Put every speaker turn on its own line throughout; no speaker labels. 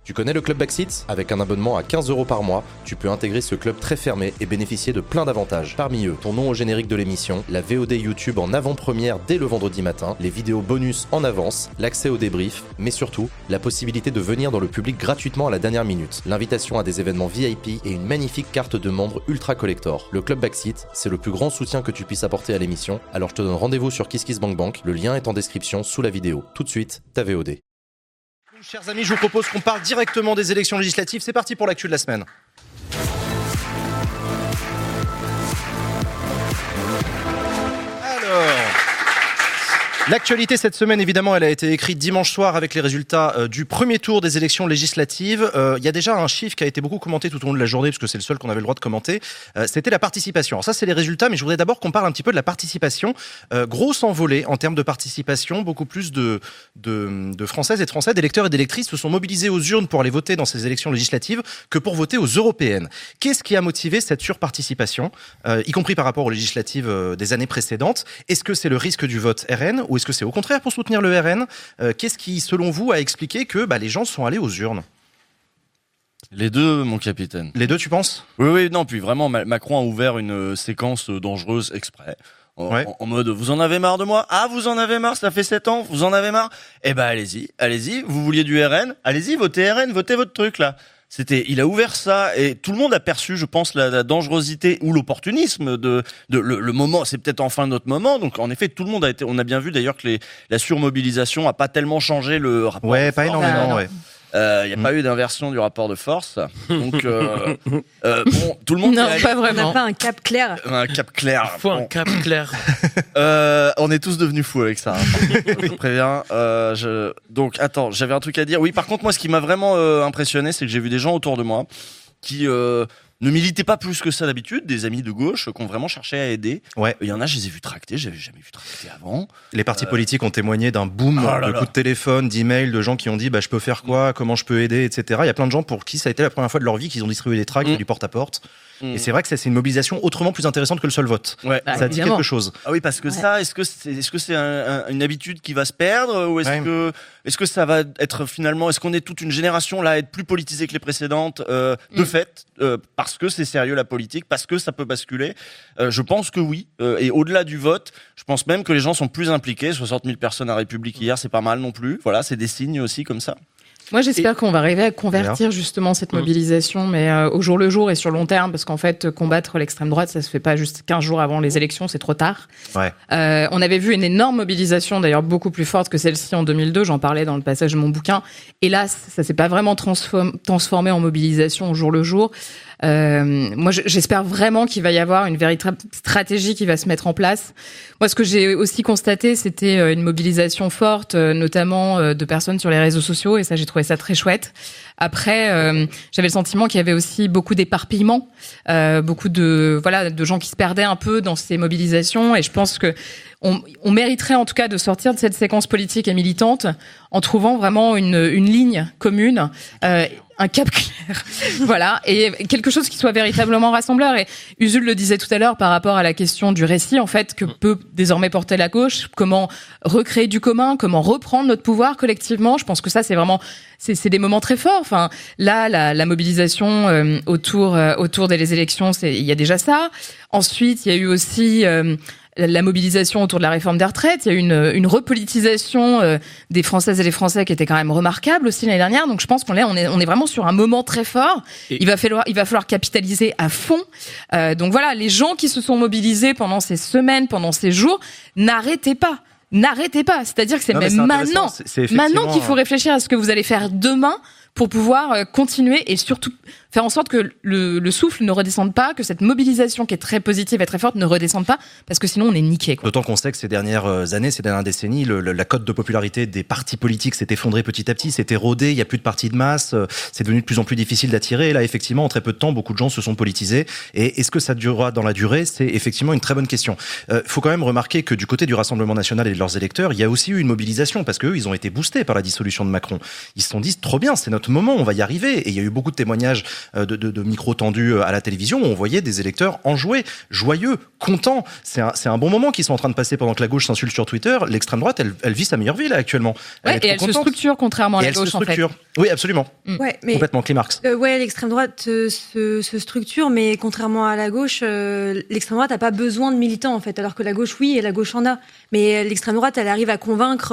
Tu connais le Club Backseat ? Avec un abonnement à 15 € par mois, tu peux intégrer ce club très fermé et bénéficier de plein d'avantages. Parmi eux, ton nom au générique de l'émission, la VOD YouTube en avant-première dès le vendredi matin, les vidéos bonus en avance, l'accès au débrief, mais surtout, la possibilité de venir dans le public gratuitement à la dernière minute, l'invitation à des événements VIP et une magnifique carte de membre ultra collector. Le Club Backseat, c'est le plus grand soutien que tu puisses apporter à l'émission, alors je te donne rendez-vous sur KissKissBankBank, le lien est en description sous la vidéo. Tout de suite, ta VOD.
Chers amis, je vous propose qu'on parle directement des élections législatives. C'est parti pour l'actu de la semaine. L'actualité cette semaine, évidemment, elle a été écrite dimanche soir avec les résultats du premier tour des élections législatives. Il y a déjà un chiffre qui a été beaucoup commenté tout au long de la journée, parce que c'est le seul qu'on avait le droit de commenter. C'était la participation. Alors ça, c'est les résultats, mais je voudrais d'abord qu'on parle un petit peu de la participation. Grosse envolée en termes de participation. Beaucoup plus de Françaises et de Français, d'électeurs et d'électrices se sont mobilisés aux urnes pour aller voter dans ces élections législatives que pour voter aux européennes. Qu'est-ce qui a motivé cette surparticipation, y compris par rapport aux législatives des années précédentes ? Est-ce que c'est le risque du vote RN ou est-ce que c'est au contraire pour soutenir le RN ? Qu'est-ce qui, selon vous, a expliqué que les gens sont allés aux urnes ?
Les deux, mon capitaine.
Les deux, tu penses ?
Oui, non, puis vraiment, Macron a ouvert une séquence dangereuse exprès. En mode, vous en avez marre de moi ? Ah, vous en avez marre, ça fait 7 ans, vous en avez marre ? Eh ben, allez-y, vous vouliez du RN ? Allez-y, votez RN, votez votre truc, là. Il a ouvert ça et tout le monde a perçu, je pense, la dangerosité ou l'opportunisme de le moment. C'est peut-être enfin notre moment. Donc, en effet, tout le monde on a bien vu d'ailleurs que la surmobilisation a pas tellement changé le rapport.
Ouais, pas énormément, ouais.
Il n'y a pas eu d'inversion du rapport de force. Donc, bon, tout le monde...
Non, pas vraiment. On n'a pas un cap clair.
Un cap clair.
Il faut un cap clair.
On est tous devenus fous avec ça. Je préviens. Donc, attends, j'avais un truc à dire. Oui, par contre, moi, ce qui m'a vraiment impressionné, c'est que j'ai vu des gens autour de moi qui ne militaient pas plus que ça d'habitude, des amis de gauche qui ont vraiment cherché à aider.
Ouais.
Il y en a, je les ai vus tracter, j'avais jamais vu tracter avant.
Les partis politiques ont témoigné d'un boom de coups de téléphone, d'emails, de gens qui ont dit je peux faire quoi, comment je peux aider, etc. Il y a plein de gens pour qui ça a été la première fois de leur vie qu'ils ont distribué des tracts du porte-à-porte. Et c'est vrai que c'est une mobilisation autrement plus intéressante que le seul vote.
Ouais.
Ça dit quelque chose.
Ah oui, parce que ça, est-ce que c'est une habitude qui va se perdre ou est-ce que ça va être finalement, est-ce qu'on est toute une génération là à être plus politisée que les précédentes de fait parce que c'est sérieux la politique, parce que ça peut basculer. Je pense que oui. Et au-delà du vote, je pense même que les gens sont plus impliqués. 60 000 personnes à République hier, c'est pas mal non plus. Voilà, c'est des signes aussi comme ça.
Moi, j'espère qu'on va arriver à convertir justement cette mobilisation, mais au jour le jour et sur long terme, parce qu'en fait, combattre l'extrême droite, ça se fait pas juste 15 jours avant les élections, c'est trop tard.
Ouais.
On avait vu une énorme mobilisation, d'ailleurs beaucoup plus forte que celle-ci en 2002, j'en parlais dans le passage de mon bouquin. Hélas, ça s'est pas vraiment transformé en mobilisation au jour le jour. Moi, j'espère vraiment qu'il va y avoir une véritable stratégie qui va se mettre en place. Moi, ce que j'ai aussi constaté, c'était une mobilisation forte, notamment de personnes sur les réseaux sociaux, et ça, j'ai trouvé ça très chouette. Après, j'avais le sentiment qu'il y avait aussi beaucoup d'éparpillement, beaucoup de gens qui se perdaient un peu dans ces mobilisations, et je pense que on mériterait en tout cas de sortir de cette séquence politique et militante en trouvant vraiment une ligne commune, un cap clair, voilà, et quelque chose qui soit véritablement rassembleur. Et Usul le disait tout à l'heure par rapport à la question du récit, en fait, que peut désormais porter la gauche, comment recréer du commun, comment reprendre notre pouvoir collectivement. Je pense que ça, c'est vraiment, c'est des moments très forts. Enfin, là, la mobilisation autour des élections, il y a déjà ça. Ensuite, il y a eu aussi la mobilisation autour de la réforme des retraites. Il y a eu une repolitisation des Françaises et des Français qui était quand même remarquable aussi l'année dernière. Donc je pense qu'on est vraiment sur un moment très fort. Il va falloir capitaliser à fond. Donc voilà, les gens qui se sont mobilisés pendant ces semaines, pendant ces jours, n'arrêtez pas. C'est-à-dire que c'est maintenant qu'il faut réfléchir à ce que vous allez faire demain pour pouvoir continuer et surtout faire en sorte que le souffle ne redescende pas, que cette mobilisation qui est très positive et très forte ne redescende pas, parce que sinon on est niqué, quoi.
D'autant qu'on sait que ces dernières années, ces dernières décennies, la cote de popularité des partis politiques s'est effondrée petit à petit, s'est érodée, il n'y a plus de partis de masse, c'est devenu de plus en plus difficile d'attirer. Et là, effectivement, en très peu de temps, beaucoup de gens se sont politisés. Et est-ce que ça durera dans la durée ? C'est effectivement une très bonne question. Faut quand même remarquer que du côté du Rassemblement national et de leurs électeurs, il y a aussi eu une mobilisation, parce qu'eux, ils ont été boostés par la dissolution de Macron. Ils se sont dit, trop bien, c'est notre notre moment, on va y arriver. Et il y a eu beaucoup de témoignages de micros tendus à la télévision où on voyait des électeurs enjoués, joyeux, contents. C'est un bon moment qu'ils sont en train de passer pendant que la gauche s'insulte sur Twitter. L'extrême droite, elle vit sa meilleure vie là actuellement.
Elle se structure contrairement à la gauche en fait.
Oui, absolument.
Ouais, mais
complètement, Clémarx.
L'extrême droite se structure, mais contrairement à la gauche, l'extrême droite n'a pas besoin de militants en fait, alors que la gauche oui, et la gauche en a. Mais l'extrême droite, elle arrive à convaincre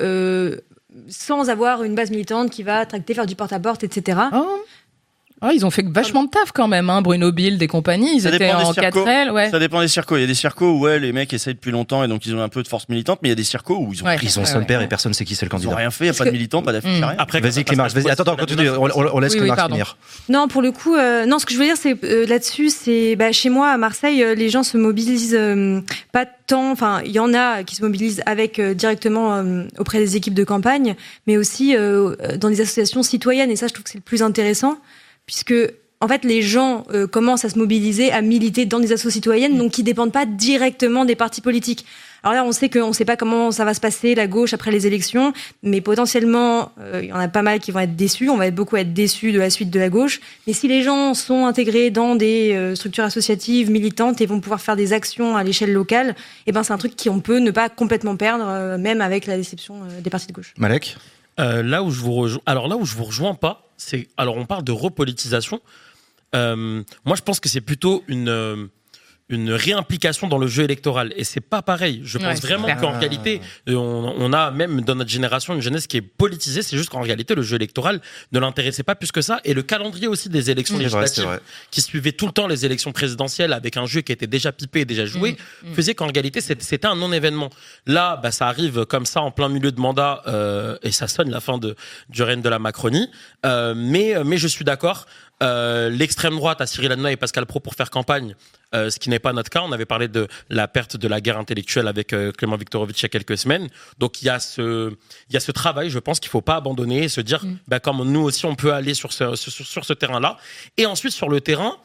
sans avoir une base militante qui va tracter, faire du porte-à-porte, etc.
Oh, ils ont fait vachement de taf quand même, hein. Bruno Bild et compagnie, ils étaient en 4L, ouais.
Ça dépend des circos. Il y a des circos où les mecs essayent depuis longtemps et donc ils ont un peu de force militante, mais il y a des circos où ils ont
son père et personne sait qui c'est le candidat.
Ils ont rien fait, il n'y a pas de militant, pas d'affiche, rien.
Après, vas-y Clémarx, vas-y. Attends, continue, on laisse Clémarx finir.
Non, pour le coup, non, ce que je veux dire, c'est là-dessus, c'est chez moi à Marseille, les gens se mobilisent pas tant. Enfin, il y en a qui se mobilisent avec directement auprès des équipes de campagne, mais aussi dans des associations citoyennes. Et ça, je trouve que c'est le plus intéressant, puisque en fait, les gens commencent à se mobiliser, à militer dans des associations citoyennes, donc qui dépendent pas directement des partis politiques. Alors là, on sait pas comment ça va se passer, la gauche, après les élections, mais potentiellement, il y en a pas mal qui vont être déçus. On va beaucoup être déçus de la suite de la gauche. Mais si les gens sont intégrés dans des structures associatives, militantes, et vont pouvoir faire des actions à l'échelle locale, c'est un truc qu'on peut ne pas complètement perdre, même avec la déception des partis de gauche.
Malek ?
Là où je vous rejoins pas, on parle de repolitisation. Moi, je pense que c'est plutôt une réimplication dans le jeu électoral, et c'est pas pareil. Je pense vraiment qu'en réalité, on a même dans notre génération une jeunesse qui est politisée. C'est juste qu'en réalité, le jeu électoral ne l'intéressait pas plus que ça, et le calendrier aussi des élections législatives qui suivaient tout le temps les élections présidentielles avec un jeu qui était déjà pipé et déjà joué faisait qu'en réalité c'était un non-événement. Là, ça arrive comme ça en plein milieu de mandat, et ça sonne la fin du règne de la Macronie. Mais je suis d'accord. L'extrême droite a Cyril Hanouna et Pascal Praud pour faire campagne, ce qui n'est pas notre cas. On avait parlé de la perte de la guerre intellectuelle avec Clément Viktorovitch il y a quelques semaines. Donc il y a ce travail, je pense qu'il faut pas abandonner et se dire comme nous aussi on peut aller sur ce terrain-là. Et ensuite sur le terrain,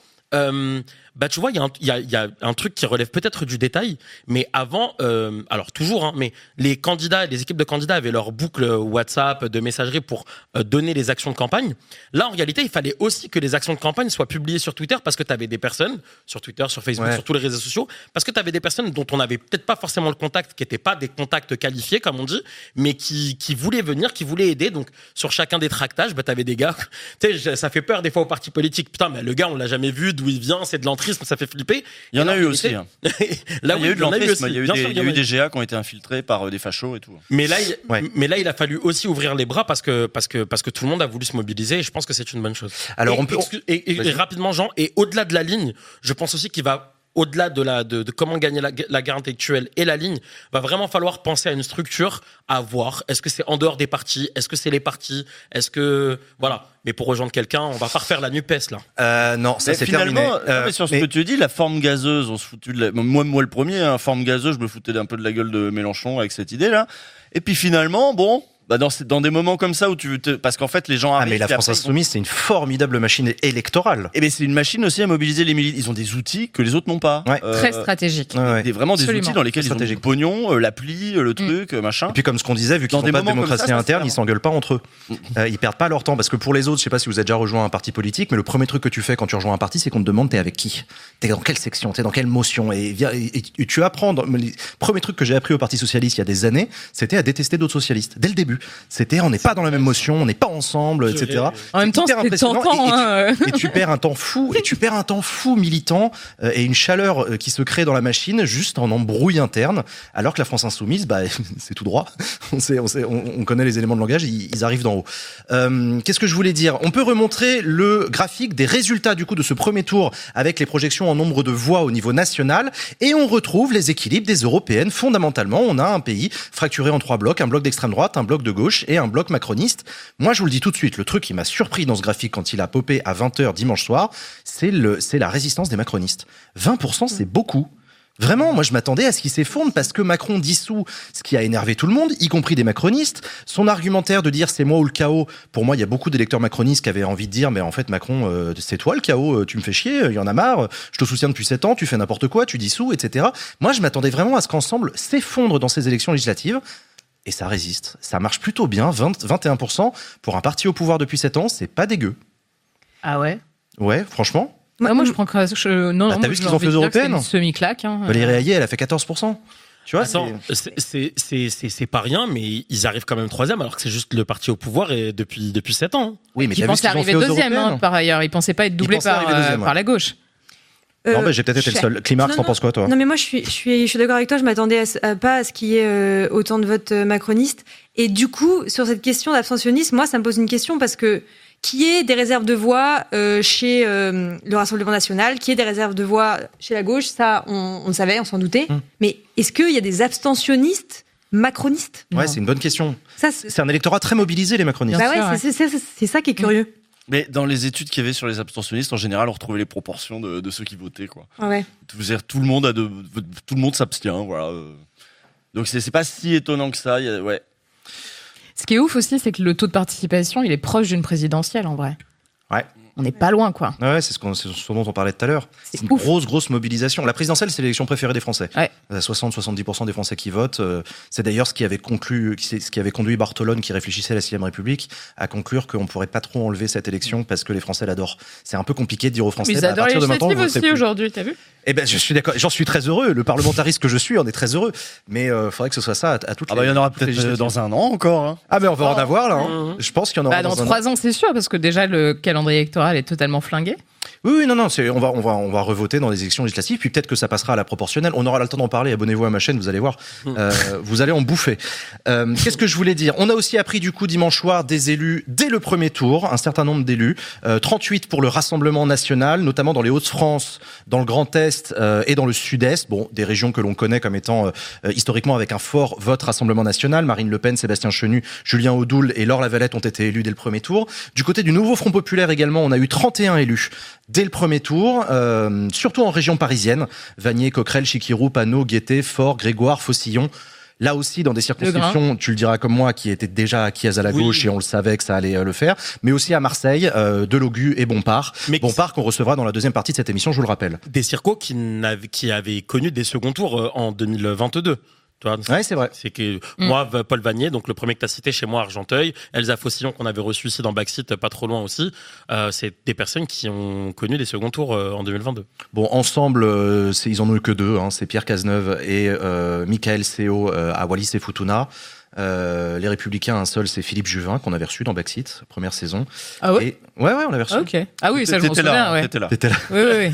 tu vois, il y a un truc qui relève peut-être du détail, mais avant, alors toujours, mais les candidats, les équipes de candidats avaient leur boucle WhatsApp de messagerie pour donner les actions de campagne. Là, en réalité, il fallait aussi que les actions de campagne soient publiées sur Twitter, parce que tu avais des personnes sur Twitter, sur Facebook, sur tous les réseaux sociaux, parce que tu avais des personnes dont on n'avait peut-être pas forcément le contact, qui n'étaient pas des contacts qualifiés, comme on dit, mais qui voulaient venir, qui voulaient aider. Donc, sur chacun des tractages, tu avais des gars, tu sais, ça fait peur des fois aux partis politiques. Putain, mais le gars, on l'a jamais vu, d'où il vient, c'est de l'entrisme, ça fait flipper.
Il y en a eu aussi. Là, il y a eu de l'entrisme, il y a eu des GA qui ont été infiltrés par des fachos et tout.
Mais là, il a fallu aussi ouvrir les bras parce que tout le monde a voulu se mobiliser, et je pense que c'est une bonne chose.
Alors,
et rapidement, Jean, et au-delà de la ligne, je pense aussi qu'il va, au-delà de comment gagner la guerre intellectuelle et la ligne, va vraiment falloir penser à une structure à voir. Est-ce que c'est en dehors des partis? Est-ce que c'est les partis? Est-ce que... Voilà. Mais pour rejoindre quelqu'un, on va pas refaire la NUPES, là.
Non, ça c'est terminé.
Mais sur ce que tu dis, la forme gazeuse, on se foutait de moi le premier, forme gazeuse, je me foutais un peu de la gueule de Mélenchon avec cette idée-là. Et puis finalement, dans des moments comme ça où parce qu'en fait les gens arrivent.
Mais la France Insoumise, c'est une formidable machine électorale.
Et c'est une machine aussi à mobiliser les militants. Ils ont des outils que les autres n'ont pas.
Très stratégiques.
Vraiment des outils dans lesquels ils ont du pognon, l'appli, le truc, machin.
Et puis comme ce qu'on disait, vu qu'ils n'ont pas de démocratie interne, ils s'engueulent pas entre eux. Ils perdent pas leur temps, parce que pour les autres, je sais pas si vous avez déjà rejoint un parti politique, mais le premier truc que tu fais quand tu rejoins un parti, c'est qu'on te demande t'es avec qui, t'es dans quelle section, t'es dans quelle motion, et tu apprends. Le premier truc que j'ai appris au Parti socialiste il y a des années, c'était à détester d'autres socialistes dès le début. C'était on n'est pas dans la même motion, on n'est pas ensemble, etc.
En même temps, c'était tentant.
Et tu perds un temps fou, militant, et une chaleur qui se crée dans la machine juste en embrouille interne, alors que la France Insoumise, c'est tout droit. On connaît les éléments de langage, ils arrivent d'en haut. Qu'est-ce que je voulais dire? On peut remontrer le graphique des résultats du coup de ce premier tour avec les projections en nombre de voix au niveau national, et on retrouve les équilibres des européennes. Fondamentalement, on a un pays fracturé en 3 blocs, un bloc d'extrême droite, un bloc de gauche et un bloc macroniste. Moi, je vous le dis tout de suite, le truc qui m'a surpris dans ce graphique quand il a popé à 20h dimanche soir, c'est la résistance des macronistes. 20%, c'est beaucoup. Vraiment, moi je m'attendais à ce qu'il s'effondre, parce que Macron dissout ce qui a énervé tout le monde, y compris des macronistes. Son argumentaire de dire c'est moi ou le chaos, pour moi il y a beaucoup d'électeurs macronistes qui avaient envie de dire mais en fait Macron, c'est toi le chaos, tu me fais chier, il y en a marre, je te soutiens depuis 7 ans, tu fais n'importe quoi, tu dissous, etc. Moi je m'attendais vraiment à ce qu'Ensemble s'effondre dans ces élections législatives. Et ça résiste. Ça marche plutôt bien, 21%. Pour un parti au pouvoir depuis 7 ans, c'est pas dégueu.
Ah ouais.
Ouais, franchement.
Moi, je prends non,
t'as
moi,
vu ce qu'ils ont fait aux européennes ?
C'est une semi-claque. Hein.
Valérie Hayé, elle a fait 14%. Tu vois,
Attends, c'est pas rien, mais ils arrivent quand même 3e alors que c'est juste le parti au pouvoir et depuis 7 ans.
Oui, mais
Ils pensaient arriver 2e, par ailleurs. Ils pensaient pas être doublés par la gauche.
Non, j'ai peut-être été le seul. Climax, t'en penses quoi, toi ?
Non, mais moi, je suis d'accord avec toi. Je m'attendais pas à ce qu'il y ait autant de votes macronistes. Et du coup, sur cette question d'abstentionnisme, moi, ça me pose une question parce que qui est des réserves de voix chez le Rassemblement national, qui est des réserves de voix chez la gauche, ça, on le savait, on s'en doutait. Mais est-ce qu'il y a des abstentionnistes macronistes ?
Ouais, c'est une bonne question.
Ça,
c'est un électorat très mobilisé, les macronistes.
Bah ouais, c'est ça qui est curieux.
Mais dans les études qu'il y avait sur les abstentionnistes, en général, on retrouvait les proportions de ceux qui votaient, quoi.
Ouais.
Tout le monde s'abstient, voilà. Donc c'est pas si étonnant que ça. Ouais.
Ce qui est ouf aussi, c'est que le taux de participation, il est proche d'une présidentielle, en vrai.
Ouais.
On n'est pas loin, quoi.
Ouais, c'est ce dont on parlait tout à l'heure. C'est une grosse mobilisation. La présidentielle, c'est l'élection préférée des Français.
Ouais.
60-70% des Français qui votent. C'est d'ailleurs ce qui avait conduit Bartolone, qui réfléchissait à la 6ème République, à conclure qu'on pourrait pas trop enlever cette élection parce que les Français l'adorent. C'est un peu compliqué de dire aux Français.
Ils adorent les législatives aussi aujourd'hui, t'as vu ?
Eh ben, je suis d'accord. J'en suis très heureux. Le parlementariste que je suis en est très heureux. Mais faudrait que ce soit ça à toutes les.
Ah bah il y en aura peut-être dans un an encore. Hein.
Ah ben on va en avoir là. Hein. Je pense qu'il y en aura
dans 3 ans, c'est sûr, parce que déjà le calendrier électoral est totalement flingué.
Oui, non, on va revoter dans les élections législatives, puis peut-être que ça passera à la proportionnelle. On aura le temps d'en parler. Abonnez-vous à ma chaîne, vous allez voir. Vous allez en bouffer. Qu'est-ce que je voulais dire ? On a aussi appris du coup dimanche soir des élus dès le premier tour, un certain nombre d'élus, 38 pour le Rassemblement national, notamment dans les Hauts-de-France, dans le Grand Est et dans le Sud-Est. Bon, des régions que l'on connaît comme étant historiquement avec un fort vote Rassemblement national. Marine Le Pen, Sébastien Chenu, Julien Audoul et Laure Lavalette ont été élus dès le premier tour. Du côté du Nouveau Front Populaire également, on a eu 31 élus dès le premier tour, surtout en région parisienne. Vanier, Coquerel, Chiquirou, Panot, Guettet, Fort, Grégoire, Faucillon. Là aussi, dans des circonscriptions, tu le diras comme moi, qui étaient déjà acquises à la gauche et on le savait que ça allait le faire. Mais aussi à Marseille, Delogu et Bompard. Bompard qu'on recevra dans la deuxième partie de cette émission, je vous le rappelle.
Des circos qui avaient connu des seconds tours en 2022.
Ouais, c'est vrai.
C'est que moi, Paul Vanier, donc le premier que tu as cité chez moi, Argenteuil, Elsa Faucillon qu'on avait reçu ici dans Backseat, pas trop loin aussi, c'est des personnes qui ont connu des seconds tours en 2022.
Bon, ensemble, ils en ont eu que 2, hein, c'est Pierre Cazeneuve et Michael Seo à Wallis et Futuna. Les Républicains, un seul, c'est Philippe Juvin qu'on avait reçu dans Backseat, première saison.
Ah ouais.
Ouais, on l'avait reçu.
Ah, ok. Ah oui, ça je m'en souviens. Ouais.
T'étais là.
Oui.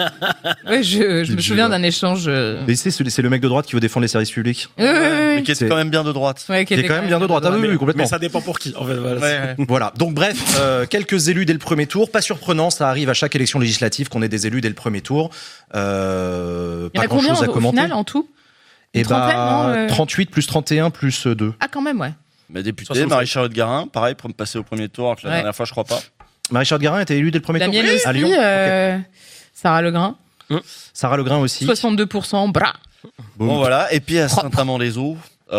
Ouais, je me souviens d'un échange.
Mais c'est le mec de droite qui veut défendre les services publics.
Oui.
Mais qui était quand même bien de droite.
Ouais,
qui est quand même bien de droite. Ah oui, complètement.
Mais ça dépend pour qui. En fait, voilà.
Ouais.
Voilà. Donc bref, quelques élus dès le premier tour. Pas surprenant, ça arrive à chaque élection législative qu'on ait des élus dès le premier tour.
Il y en
pas
a
grand chose à
au
commenter.
final en tout?
Et 38 plus 31 plus 2.
Ah, quand même, ouais.
Mais député, Marie-Charlotte Garin, pareil, pour me passer au premier tour, alors que la dernière fois, je crois pas.
Marie-Charlotte Garin était élue dès le premier
la
tour.
mienne aussi,
à Lyon.
Sarah Legrain.
Sarah Legrain aussi.
62%, bras.
Bon, voilà. Et puis à Saint-Amand-les-Eaux,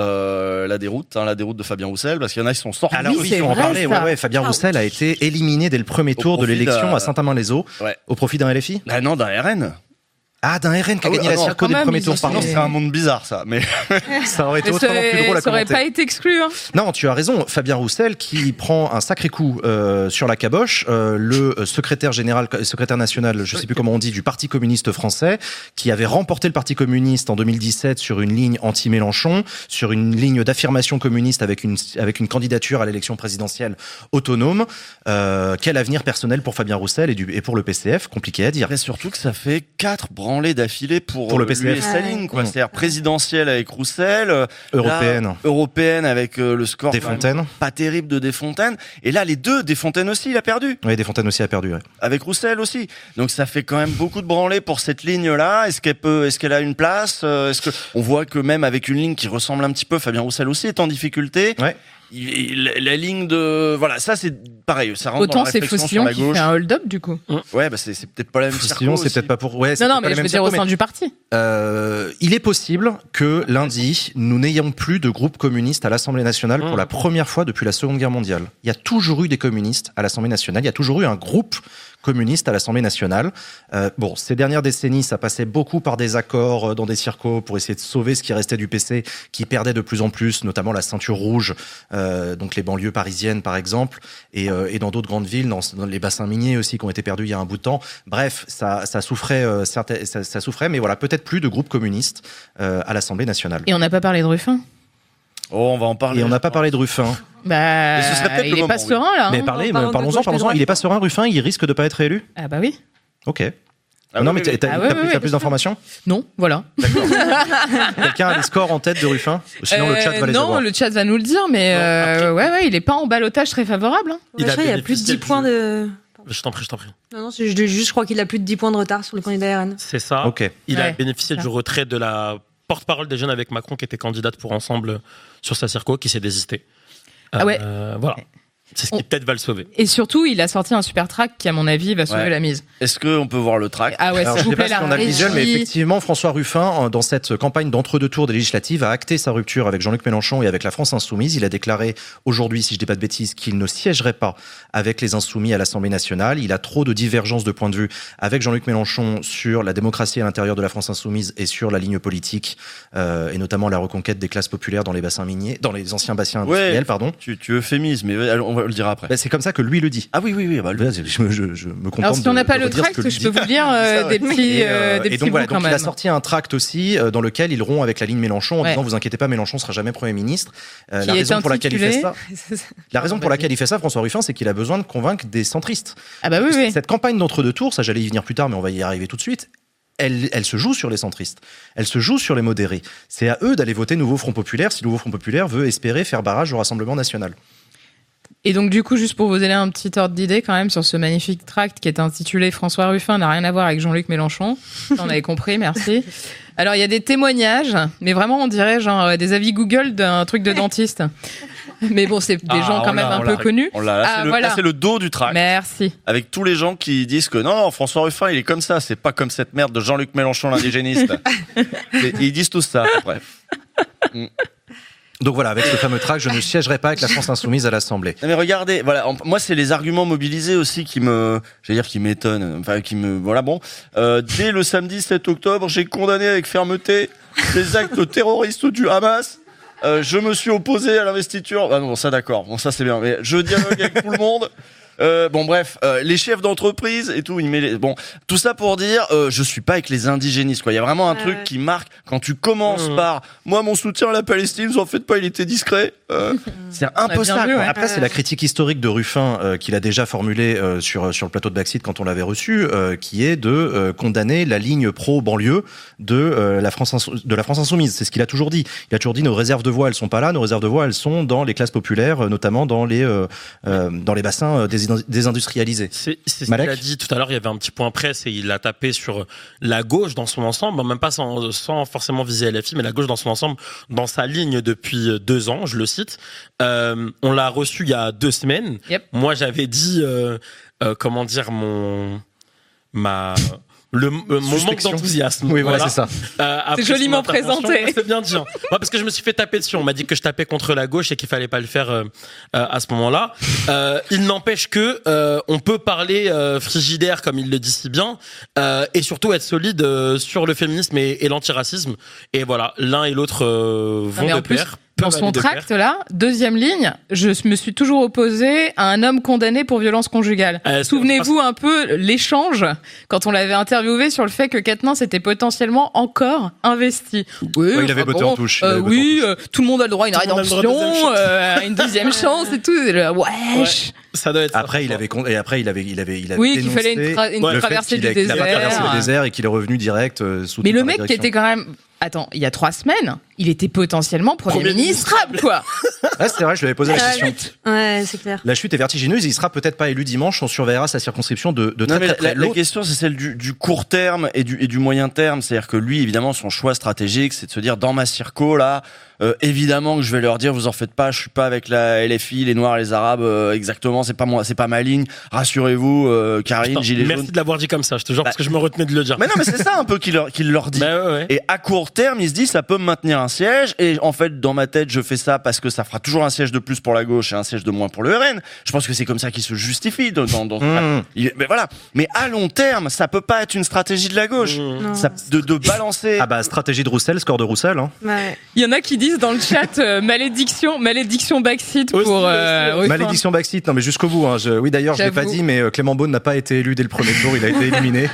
la déroute de Fabien Roussel, parce qu'il y en a qui sont sortis.
Alors
oui, c'est
on en
vrai,
parlait. Ouais, Fabien Roussel a été éliminé dès le premier tour de l'élection à Saint-Amand-les-Eaux.
Ouais.
Au profit d'un LFI?
Bah non, d'un RN.
Ah, d'un RN qui a gagné la circo dès le premier tour, pardon.
C'est un monde bizarre, ça. Mais
ça aurait été autrement plus drôle à
commenter. Ça aurait pas été exclu, hein.
Non, tu as raison. Fabien Roussel qui prend un sacré coup sur la caboche. Le secrétaire national, je sais plus comment on dit, du Parti communiste français, qui avait remporté le Parti communiste en 2017 sur une ligne anti-Mélenchon, sur une ligne d'affirmation communiste avec une candidature à l'élection présidentielle autonome. Quel avenir personnel pour Fabien Roussel et pour le PCF? Compliqué à dire.
Mais surtout que ça fait 4 branlées d'affilée pour
le PCF.
lui et sa ligne, quoi. C'est-à-dire présidentielle avec Roussel, européenne avec le score
Desfontaines.
Pas terrible de Desfontaines. Et là, les deux, Desfontaines aussi, il a perdu.
Oui, Desfontaines aussi a perdu. Ouais.
Avec Roussel aussi. Donc ça fait quand même beaucoup de branlées pour cette ligne-là. Est-ce qu'elle a une place? Est-ce que on voit que même avec une ligne qui ressemble un petit peu, Fabien Roussel aussi est en difficulté.
Ouais.
La ligne de voilà, ça c'est pareil, ça rentre dans la réflexion sur la gauche.
Autant c'est Faucillon qui fait un hold-up du coup.
Ouais, bah c'est peut-être pas la même
Faucillon, c'est peut-être pas pour. Ouais,
non, mais je veux dire au sein du parti.
Il est possible que lundi nous n'ayons plus de groupe communiste à l'Assemblée nationale pour la première fois depuis la Seconde Guerre mondiale. Il y a toujours eu des communistes à l'Assemblée nationale. Il y a toujours eu un groupe communiste à l'Assemblée nationale. Ces dernières décennies, ça passait beaucoup par des accords dans des circos pour essayer de sauver ce qui restait du PC, qui perdait de plus en plus, notamment la ceinture rouge, donc les banlieues parisiennes par exemple, et dans d'autres grandes villes, dans les bassins miniers aussi qui ont été perdus il y a un bout de temps. Bref, ça souffrait, ça souffrait, mais voilà, peut-être plus de groupes communistes à l'Assemblée nationale.
Et on n'a pas parlé de Ruffin.
Oh, on va en parler.
Et on n'a pas parlé de Ruffin.
Bah,
ce serait peut-être
il
le
est
moment,
pas serein là.
Mais parlons-en. Il est pas serein, Ruffin. Il risque de pas être réélu.
Ah bah oui.
Ok.
Ah
non,
oui,
mais
oui.
t'as plus d'informations?
Non, voilà.
D'accord. Quelqu'un a les scores en tête de Ruffin? Sinon, le chat va les avoir.
Non, le chat va nous le dire, mais ouais, il est pas en ballottage très favorable. Hein.
Il a
il a plus de 10 points de...
Je t'en prie.
Non, je crois qu'il a plus de 10 points de retard sur le candidat RN.
C'est ça.
Ok.
Il a
Ouais.
bénéficié du retrait de la porte-parole des jeunes avec Macron, qui était candidate pour Ensemble sur sa circo, qui s'est désistée.
Ah ouais.
Voilà. C'est ce qui peut-être va le sauver.
Et surtout, il a sorti un super track qui, à mon avis, va sauver
Ouais.
la mise.
Est-ce qu'on peut voir le track?
Ah ouais,
Alors,
s'il
je
vous
sais pas
plaît,
si
la
on a le visuel, mais
régie.
effectivement, François Ruffin, dans cette campagne d'entre-deux tours des législatives, a acté sa rupture avec Jean-Luc Mélenchon et avec la France Insoumise. Il a déclaré aujourd'hui, si je dis pas de bêtises, qu'il ne siégerait pas avec les Insoumis à l'Assemblée nationale. Il a trop de divergences de points de vue avec Jean-Luc Mélenchon sur la démocratie à l'intérieur de la France Insoumise et sur la ligne politique, et notamment la reconquête des classes populaires dans les bassins miniers, dans les anciens bassins industriels, pardon.
Tu euphémises, mais on va le dire après.
Ben, c'est comme ça que lui le dit.
Ah oui. Bah,
Je me contente.
Alors, si on n'a pas
de
le
redire ce
tract,
que lui
je
dit.
peux vous lire des petits, des
Et
petits
donc voilà,
bouts quand
donc il
même.
a sorti un tract aussi dans lequel il rompt avec la ligne Mélenchon en
Ouais.
disant vous inquiétez pas, Mélenchon sera jamais Premier ministre.
Qui
La
est
raison pour laquelle il fait ça, la raison pour
Vas-y.
laquelle il fait ça, François Ruffin, c'est qu'il a besoin de convaincre des centristes.
Ah bah oui.
Cette campagne d'entre-deux tours, ça j'allais y venir plus tard, mais on va y arriver tout de suite. Elle se joue sur les centristes. Elle se joue sur les modérés. C'est à eux d'aller voter Nouveau Front Populaire si Nouveau Front Populaire veut espérer faire barrage au Rassemblement national.
Et donc, du coup, juste pour vous donner un petit ordre d'idée quand même sur ce magnifique tract qui est intitulé François Ruffin n'a rien à voir avec Jean-Luc Mélenchon. On avait compris, merci. Alors, il y a des témoignages, mais vraiment, on dirait genre des avis Google d'un truc de dentiste. Mais bon, c'est des gens quand même un peu connus.
Là, c'est le dos du track.
Merci.
Avec tous les gens qui disent que non, François Ruffin, il est comme ça, c'est pas comme cette merde de Jean-Luc Mélenchon, l'indigéniste. Et ils disent tout ça, bref.
Donc voilà, avec ce fameux tract, je ne siégerai pas avec la France Insoumise à l'Assemblée.
Non mais regardez, voilà, moi c'est les arguments mobilisés aussi qui m'étonnent, dès le samedi 7 octobre, j'ai condamné avec fermeté les actes terroristes du Hamas. Je me suis opposé à l'investiture. Ah non, ça d'accord, bon ça c'est bien, mais je dialogue avec tout le monde. Les chefs d'entreprise et tout, tout ça pour dire, je suis pas avec les indigénistes, quoi. Il y a vraiment un truc qui marque quand tu commences par, moi, mon soutien à la Palestine, vous en faites pas, il était discret. C'est un peu ça,
vu,
quoi.
ouais.
Après, c'est la critique historique de Ruffin qu'il a déjà formulée sur le plateau de Backseat quand on l'avait reçu, qui est de condamner la ligne pro-banlieue de la France Insoumise. C'est ce qu'il a toujours dit. Il a toujours dit nos réserves de voix, elles sont pas là. Nos réserves de voix, elles sont dans les classes populaires, notamment dans les bassins désindustrialisés.
C'est ce
Malek
qu'il a dit tout à l'heure. Il y avait un petit point presse et il a tapé sur la gauche dans son ensemble, même pas sans forcément viser LFI, mais la gauche dans son ensemble, dans sa ligne depuis 2 ans, je le cite. On l'a reçu il y a 2 semaines.
Yep.
Moi, j'avais dit, mon manque d'enthousiasme.
Oui, voilà, c'est ça.
Après
C'est joliment
son intervention,
présenté.
C'est bien dit. Hein. Moi, parce que je me suis fait taper dessus. On m'a dit que je tapais contre la gauche et qu'il fallait pas le faire à ce moment-là. Il n'empêche que on peut parler frigidaire, comme il le dit si bien, et surtout être solide sur le féminisme et l'antiracisme. Et voilà, l'un et l'autre vont
mais
de
en plus,
pair.
dans son tract, là, 2e ligne, je me suis toujours opposé à un homme condamné pour violence conjugale. Souvenez-vous un peu l'échange quand on l'avait interviewé sur le fait que Quatennens était potentiellement encore investi. Oui,
il avait botté en touche.
Tout le monde a le droit à une
Tout le monde a le droit
rédemption,
à
à une deuxième chance et tout. Et là, wesh.
Ça doit être
Après, il avait
Oui,
dénoncé
qu'il fallait une
le fait
traversée
qu'il
du
a pas traversé
désert.
le désert et qu'il est revenu direct.
Mais le mec qui était quand même... Attends, il y a 3 semaines, il était potentiellement Premier ministrable, quoi.
Ah, c'est vrai, je lui avais posé la question.
Ouais, c'est clair.
La chute est vertigineuse, il sera peut-être pas élu dimanche, on surveillera sa circonscription de très très près.
La question, c'est celle du court terme et du moyen terme. C'est-à-dire que lui, évidemment, son choix stratégique, c'est de se dire, dans ma circo, évidemment que je vais leur dire, vous en faites pas, je suis pas avec la LFI, les Noirs, les Arabes, exactement non, c'est pas moi, c'est pas ma ligne. Rassurez-vous, Karine, gilet jaune.
Merci de l'avoir dit comme ça, je te jure, parce que je me retenais de le dire.
Mais non, mais c'est ça un peu qu'il leur dit.
Ouais.
Et à court terme, il se dit, ça peut me maintenir un siège. Et en fait, dans ma tête, je fais ça parce que ça fera toujours un siège de plus pour la gauche et un siège de moins pour le RN. Je pense que c'est comme ça qu'il se justifie. Mais voilà. Mais à long terme, ça peut pas être une stratégie de la gauche. Ça, de balancer.
Ah bah, stratégie de Roussel, score de Roussel. Hein.
Ouais.
Il y en a qui disent dans le chat malédiction backseat pour Ruffin.
Malédiction backseat, non mais jusqu'au bout. Hein. Oui d'ailleurs, je l'ai pas dit, mais Clément Beaune n'a pas été élu dès le premier tour, il a été éliminé.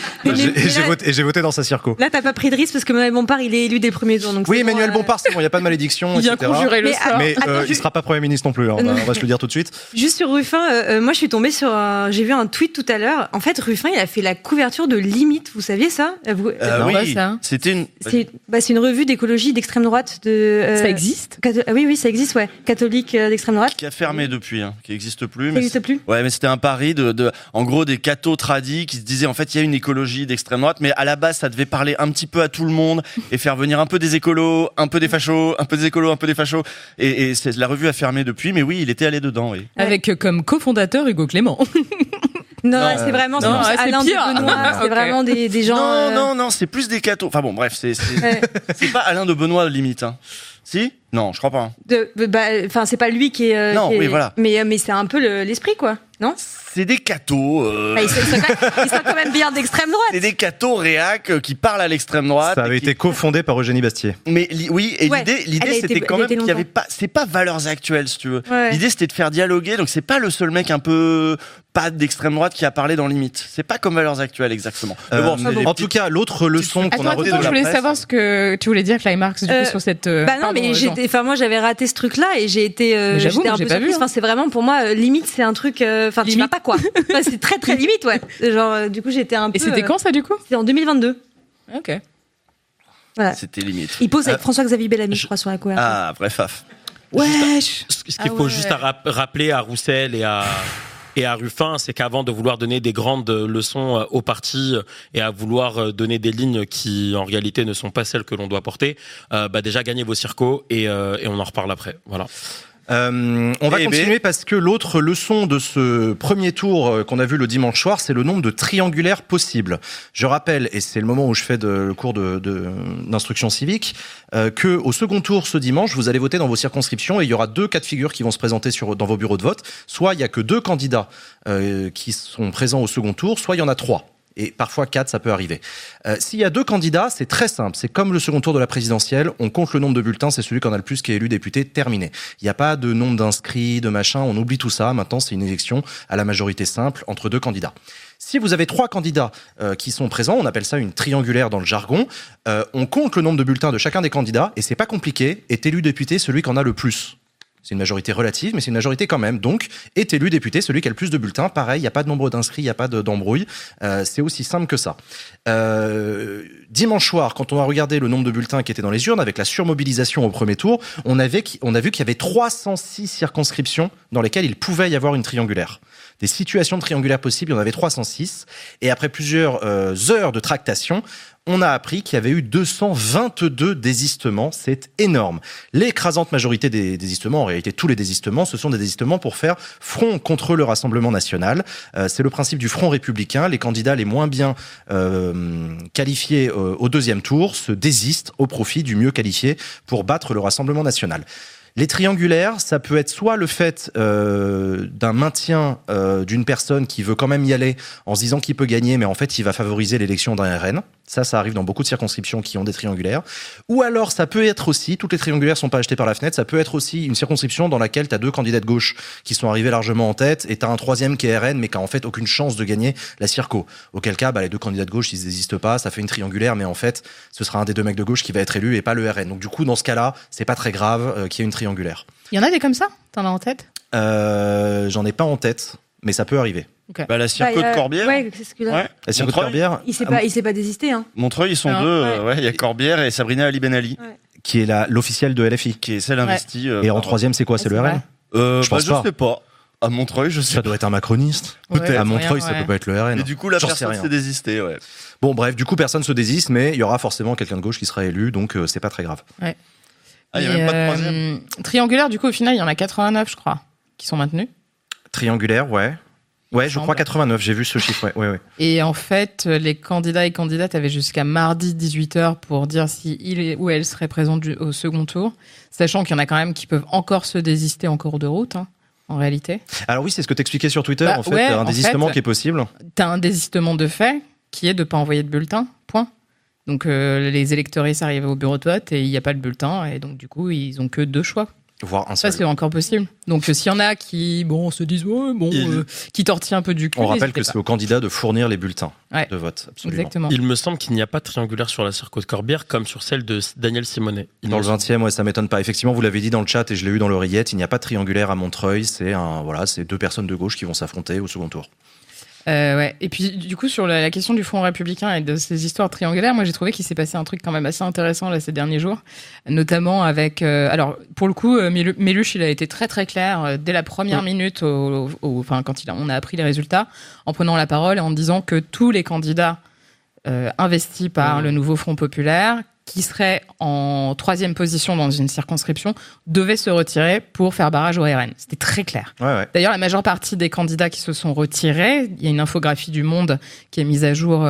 J'ai voté dans sa circo.
Là, t'as pas pris de risque parce que Emmanuel Bompard, il est élu dès le premier tour. Donc
oui, Emmanuel Bompard, c'est bon, il n'y a pas de malédiction,
il vient
etc.
conjurer le sort.
Mais il sera pas Premier ministre non plus, hein, on va se le dire tout de suite.
Juste sur Ruffin, moi je suis tombée sur j'ai vu un tweet tout à l'heure. En fait, Ruffin, il a fait la couverture de Limite, vous saviez ça?
Oui,
ça.
c'était une...
C'est une revue d'écologie d'extrême droite
ça existe?
Oui, ça existe, ouais. Catholique d'extrême droite.
Qui a fermé depuis, qui n'existe plus.
Ça n'existe plus?
Ouais, mais c'était un pari en gros, des cathos tradis qui se disaient, en fait, il y a une écologie d'extrême droite, mais à la base, ça devait parler un petit peu à tout le monde et faire venir un peu des écolos, un peu des fachos, un peu des écolos, un peu des fachos. Et la revue a fermé depuis, mais oui, il était allé dedans, oui.
Avec comme cofondateur Hugo Clément.
Non, c'est vraiment Alain
pire.
de Benoît, c'est vraiment des gens.
Non, c'est plus des cathos. Enfin bon, bref, c'est pas Alain de Benoît limite, hein. Si? Non, je crois pas.
Enfin, c'est pas lui qui est.
Non, oui, voilà.
Mais c'est un peu l'esprit, quoi, non?
C'est des cathos.
Ils sont quand même bien d'extrême droite.
C'est des cathos réac qui parlent à l'extrême droite.
Ça avait été cofondé par Eugénie Bastier.
Mais l'idée c'était quand même qu'il y avait pas, c'est pas valeurs actuelles si tu veux.
Ouais.
L'idée c'était de faire dialoguer, donc c'est pas le seul mec un peu pas d'extrême droite qui a parlé dans Limite. C'est pas comme valeurs actuelles exactement. Mais bon,
en tout cas, l'autre leçon qu'on a retenue de la presse.
Je voulais savoir ce que tu voulais dire, Climax, du coup, sur cette.
Non, mais moi j'avais raté ce truc-là et j'étais un peu surprise. Enfin, c'est vraiment pour moi Limite, c'est un truc. Enfin, tu vas pas quoi. C'est très très limite, ouais. Genre, du coup, j'étais un peu.
Et c'était quand ça, du coup?
C'était en 2022.
Ok.
Voilà.
C'était Limite.
Il pose avec François-Xavier Bellamy, je crois, sur la couverture.
Ah, bref, faf.
Wesh.
Ce qu'il faut juste rappeler à Roussel et à Ruffin, c'est qu'avant de vouloir donner des grandes leçons au parti et à vouloir donner des lignes qui, en réalité, ne sont pas celles que l'on doit porter, déjà gagnez vos circos et on en reparle après. Voilà.
On va continuer parce que l'autre leçon de ce premier tour qu'on a vu le dimanche soir, c'est le nombre de triangulaires possibles. Je rappelle, et c'est le moment où je fais le cours d'instruction civique, que au second tour ce dimanche, vous allez voter dans vos circonscriptions et il y aura 2 cas de figure qui vont se présenter dans vos bureaux de vote. Soit il y a que 2 candidats qui sont présents au second tour, soit il y en a 3. Et parfois 4, ça peut arriver. S'il y a 2 candidats, c'est très simple. C'est comme le second tour de la présidentielle. On compte le nombre de bulletins, c'est celui qui en a le plus qui est élu député, terminé. Il n'y a pas de nombre d'inscrits, de machin, on oublie tout ça. Maintenant, c'est une élection à la majorité simple entre 2 candidats. Si vous avez 3 candidats qui sont présents, on appelle ça une triangulaire dans le jargon, on compte le nombre de bulletins de chacun des candidats, et c'est pas compliqué, est élu député celui qui en a le plus. C'est une majorité relative, mais c'est une majorité quand même. Donc, est élu député celui qui a le plus de bulletins. Pareil, il n'y a pas de nombre d'inscrits, il n'y a pas d'embrouille. C'est aussi simple que ça. Dimanche soir, quand on a regardé le nombre de bulletins qui étaient dans les urnes, avec la surmobilisation au premier tour, on a vu qu'il y avait 306 circonscriptions dans lesquelles il pouvait y avoir une triangulaire. Des situations de triangulaire possibles, il y en avait 306. Et après plusieurs heures de tractation, on a appris qu'il y avait eu 222 désistements. C'est énorme. L'écrasante majorité des désistements, en réalité tous les désistements, ce sont des désistements pour faire front contre le Rassemblement national. C'est le principe du front républicain. Les candidats les moins bien qualifiés au deuxième tour se désistent au profit du mieux qualifié pour battre le Rassemblement national. Les triangulaires, ça peut être soit le fait d'un maintien d'une personne qui veut quand même y aller en se disant qu'il peut gagner, mais en fait il va favoriser l'élection d'un RN. Ça arrive dans beaucoup de circonscriptions qui ont des triangulaires. Ou alors ça peut être aussi, toutes les triangulaires sont pas achetées par la fenêtre, ça peut être aussi une circonscription dans laquelle tu as 2 candidats de gauche qui sont arrivés largement en tête et tu as un troisième qui est RN mais qui a en fait aucune chance de gagner la circo. Auquel cas, les 2 candidats de gauche ils se désistent pas, ça fait une triangulaire, mais en fait ce sera un des 2 mecs de gauche qui va être élu et pas le RN. Donc du coup dans ce cas-là, c'est pas très grave qu'il y ait une triangulaire.
Il y en a des comme ça? T'en as en tête?
J'en ai pas en tête, mais ça peut arriver.
Okay.
La circo de Corbière.
Ouais, c'est ce que là.
Ouais.
La circo de Corbière.
Il s'est pas désisté, hein.
Montreuil, ils sont 2. Il y a Corbière et Sabrina Ali Ben Ali.
Ouais.
Qui est l'officielle de LFI.
Qui est celle investie.
Et en troisième, c'est quoi? C'est le RN?
Je sais pas. À Montreuil, je sais.
Ça doit être un macroniste.
Peut-être.
À Montreuil, ça peut pas être le RN.
Et du coup, la personne s'est désistée, ouais.
Bon, bref, du coup, personne se désiste, mais il y aura forcément quelqu'un de gauche qui sera élu, donc c'est pas très grave.
Ouais.
Ah, il y a même pas de troisième.
Triangulaire, du coup, au final, il y en a 89, je crois, qui sont maintenus.
Triangulaire, ouais. Ouais, je crois 89, j'ai vu ce chiffre, ouais.
Et en fait, les candidats et candidates avaient jusqu'à mardi 18h pour dire si il ou elle serait présent au second tour, sachant qu'il y en a quand même qui peuvent encore se désister en cours de route, en réalité.
Alors oui, c'est ce que t'expliquais sur Twitter, en fait, un désistement qui est possible.
T'as un désistement de fait, qui est de pas envoyer de bulletin, point. Donc les électeuristes arrivent au bureau de vote et il n'y a pas de bulletin, et donc du coup, ils ont que 2 choix.
Voire un seul.
Ça, c'est encore possible. Donc, s'il y en a qui, se disent, qui tortillent un peu du cul.
On rappelle que c'est au candidat de fournir les bulletins de vote. Absolument.
Exactement.
Il me semble qu'il n'y a pas de triangulaire sur la circo de Corbière comme sur celle de Daniel Simonet.
Dans le 20e, ça m'étonne pas. Effectivement, vous l'avez dit dans le chat et je l'ai eu dans l'oreillette, il n'y a pas de triangulaire à Montreuil. C'est c'est 2 personnes de gauche qui vont s'affronter au second tour.
Ouais. Et puis, du coup, sur la question du Front républicain et de ces histoires triangulaires, moi, j'ai trouvé qu'il s'est passé un truc quand même assez intéressant là ces derniers jours, notamment avec. Alors, pour le coup, Méluche, il a été très très clair dès la première minute, quand on a appris les résultats, en prenant la parole et en disant que tous les candidats investis par le nouveau Front populaire, qui serait en 3e position dans une circonscription, devait se retirer pour faire barrage au RN. C'était très clair.
Ouais.
D'ailleurs, la majeure partie des candidats qui se sont retirés, il y a une infographie du Monde qui est mise à jour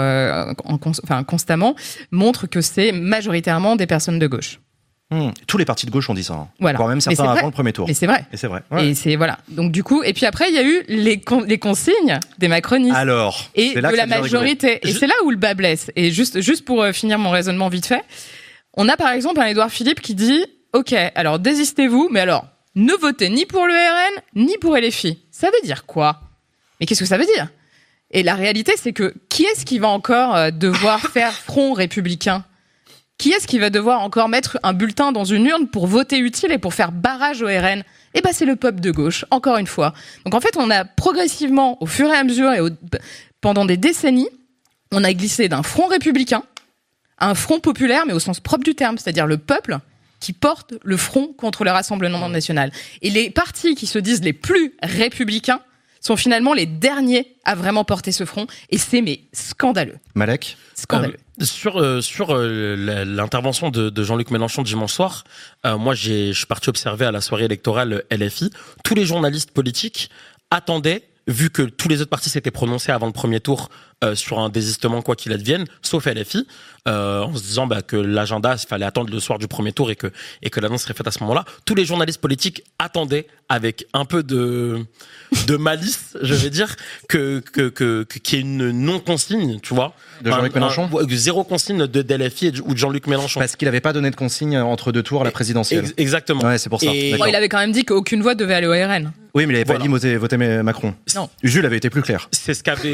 constamment, montre que c'est majoritairement des personnes de gauche.
Tous les partis de gauche ont dit ça.
Voilà.
Voire même certains avant le premier tour.
Mais c'est vrai.
Et c'est vrai.
Ouais. Et c'est voilà. Donc du coup, et puis après, il y a eu les consignes des macronistes.
Alors,
et de la majorité. Et c'est là où le bas blesse. Et juste pour finir mon raisonnement vite fait, on a par exemple un Édouard Philippe qui dit OK, alors désistez-vous, mais alors ne votez ni pour le RN ni pour LFI. Ça veut dire quoi? Mais qu'est-ce que ça veut dire? Et la réalité, c'est que qui est-ce qui va encore devoir faire front républicain? Qui est-ce qui va devoir encore mettre un bulletin dans une urne pour voter utile et pour faire barrage au RN? Eh ben, c'est le peuple de gauche, encore une fois. Donc en fait, on a progressivement, au fur et à mesure et pendant des décennies, on a glissé d'un front républicain à un front populaire, mais au sens propre du terme, c'est-à-dire le peuple qui porte le front contre le Rassemblement national. Et les partis qui se disent les plus républicains sont finalement les derniers à vraiment porter ce front, et c'est scandaleux.
Malek,
scandaleux.
Sur l'intervention de Jean-Luc Mélenchon dimanche soir, moi je suis parti observer à la soirée électorale LFI. Tous les journalistes politiques attendaient, vu que tous les autres partis s'étaient prononcés avant le premier tour sur un désistement quoi qu'il advienne, sauf LFI, en se disant que l'agenda, il fallait attendre le soir du premier tour et que l'annonce serait faite à ce moment-là. Tous les journalistes politiques attendaient avec un peu de malice, je vais dire, qu'il y ait une non-consigne, tu vois.
De Jean-Luc Mélenchon?
Zéro consigne de LFI ou de Jean-Luc Mélenchon.
Parce qu'il n'avait pas donné de consigne entre 2 tours à la présidentielle.
Exactement.
Ouais, c'est pour ça.
Il avait quand même dit qu'aucune voix devait aller au RN.
Oui, mais il n'avait pas dit voter Macron.
Non.
Jules avait été plus clair.
C'est ce qu'avait...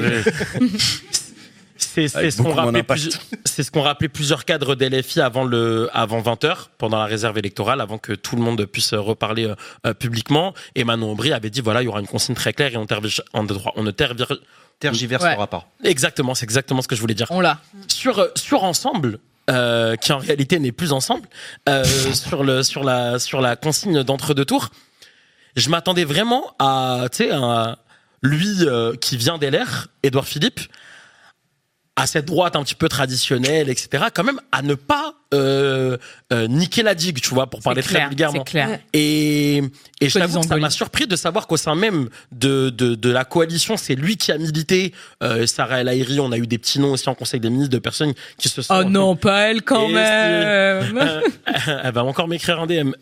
C'est ce qu'ont rappelé plusieurs cadres d'LFI avant 20h, pendant la réserve électorale, avant que tout le monde puisse reparler publiquement. Et Manon Aubry avait dit, voilà, il y aura une consigne très claire et on ne
tergiversera pas.
Exactement, c'est exactement ce que je voulais dire.
On l'a.
Sur Ensemble, qui en réalité n'est plus Ensemble, sur la consigne d'entre-deux tours, je m'attendais vraiment à lui qui vient d'LR, Édouard Philippe, à cette droite un petit peu traditionnelle, etc., quand même, à ne pas niquer la digue, tu vois, pour parler très vulgairement.
C'est clair.
Et je t'avoue que ça m'a surpris de savoir qu'au sein même de la coalition, c'est lui qui a milité. Sarah El Haïry, on a eu des petits noms aussi en Conseil des ministres de personnes qui se sont...
Oh non, pas elle quand même.
Elle va encore m'écrire un DM.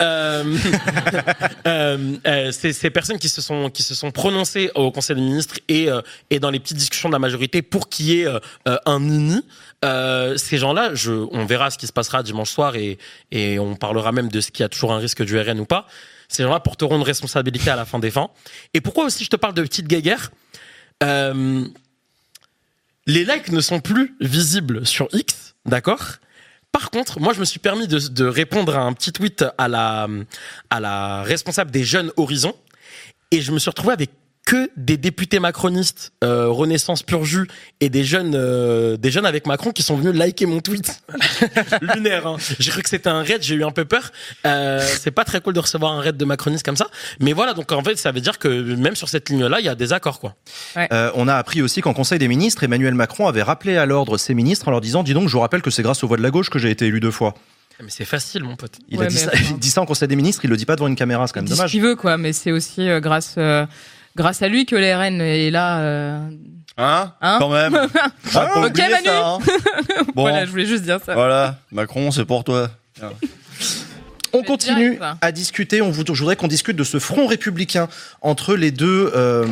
Ces personnes qui se sont prononcées au Conseil des ministres et dans les petites discussions de la majorité pour qu'il y ait un nini. Ces gens-là, on verra ce qui se passera dimanche soir et on parlera même de ce qu'il y a toujours un risque du RN ou pas. Ces gens-là porteront une responsabilité à la fin des fins. Et pourquoi aussi je te parle de petite guéguerre? Les likes ne sont plus visibles sur X, d'accord? Par contre, moi, je me suis permis de répondre à un petit tweet à la responsable des Jeunes Horizons et je me suis retrouvé avec que des députés macronistes Renaissance pur jus et des jeunes avec Macron qui sont venus liker mon tweet. Lunaire, hein. J'ai cru que c'était un raid, j'ai eu un peu peur. C'est pas très cool de recevoir un raid de macronistes comme ça. Mais voilà, donc en fait, ça veut dire que même sur cette ligne-là, il y a des accords, quoi.
Ouais.
On a appris aussi qu'en Conseil des ministres, Emmanuel Macron avait rappelé à l'ordre ses ministres en leur disant « Dis donc, je vous rappelle que c'est grâce aux voix de la gauche que j'ai été élu 2 fois. »
Mais c'est facile, mon pote.
Il dit ça en Conseil des ministres, il le dit pas devant une caméra, c'est quand même dommage.
Ce qu'il veut, quoi, mais c'est aussi grâce grâce à lui que les RN est là.
Hein quand même.
Ok, Manu.
Ça, hein. Bon,
Voilà, je voulais juste dire ça.
voilà, Macron, c'est pour toi. Tiens.
On continue à discuter. Je voudrais qu'on discute de ce front républicain entre les deux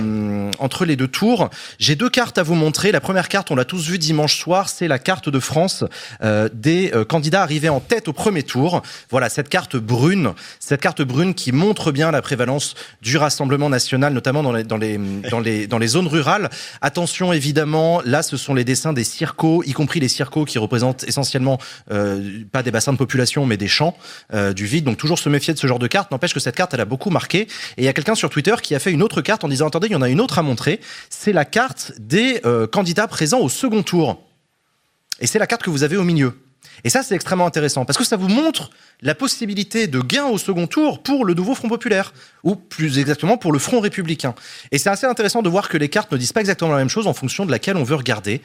tours. J'ai 2 cartes à vous montrer. La première carte, on l'a tous vu dimanche soir, c'est la carte de France des candidats arrivés en tête au premier tour. Voilà, cette carte brune qui montre bien la prévalence du Rassemblement national, notamment dans les zones rurales. Attention, évidemment, là, ce sont les dessins des circos, y compris les circos qui représentent essentiellement pas des bassins de population, mais des champs du vide. Donc toujours se méfier de ce genre de carte. N'empêche que cette carte, elle a beaucoup marqué. Et il y a quelqu'un sur Twitter qui a fait une autre carte en disant, attendez, il y en a une autre à montrer. C'est la carte des candidats présents au second tour. Et c'est la carte que vous avez au milieu. Et ça, c'est extrêmement intéressant parce que ça vous montre la possibilité de gain au second tour pour le nouveau Front populaire, ou plus exactement pour le Front républicain. Et c'est assez intéressant de voir que les cartes ne disent pas exactement la même chose en fonction de laquelle on veut regarder.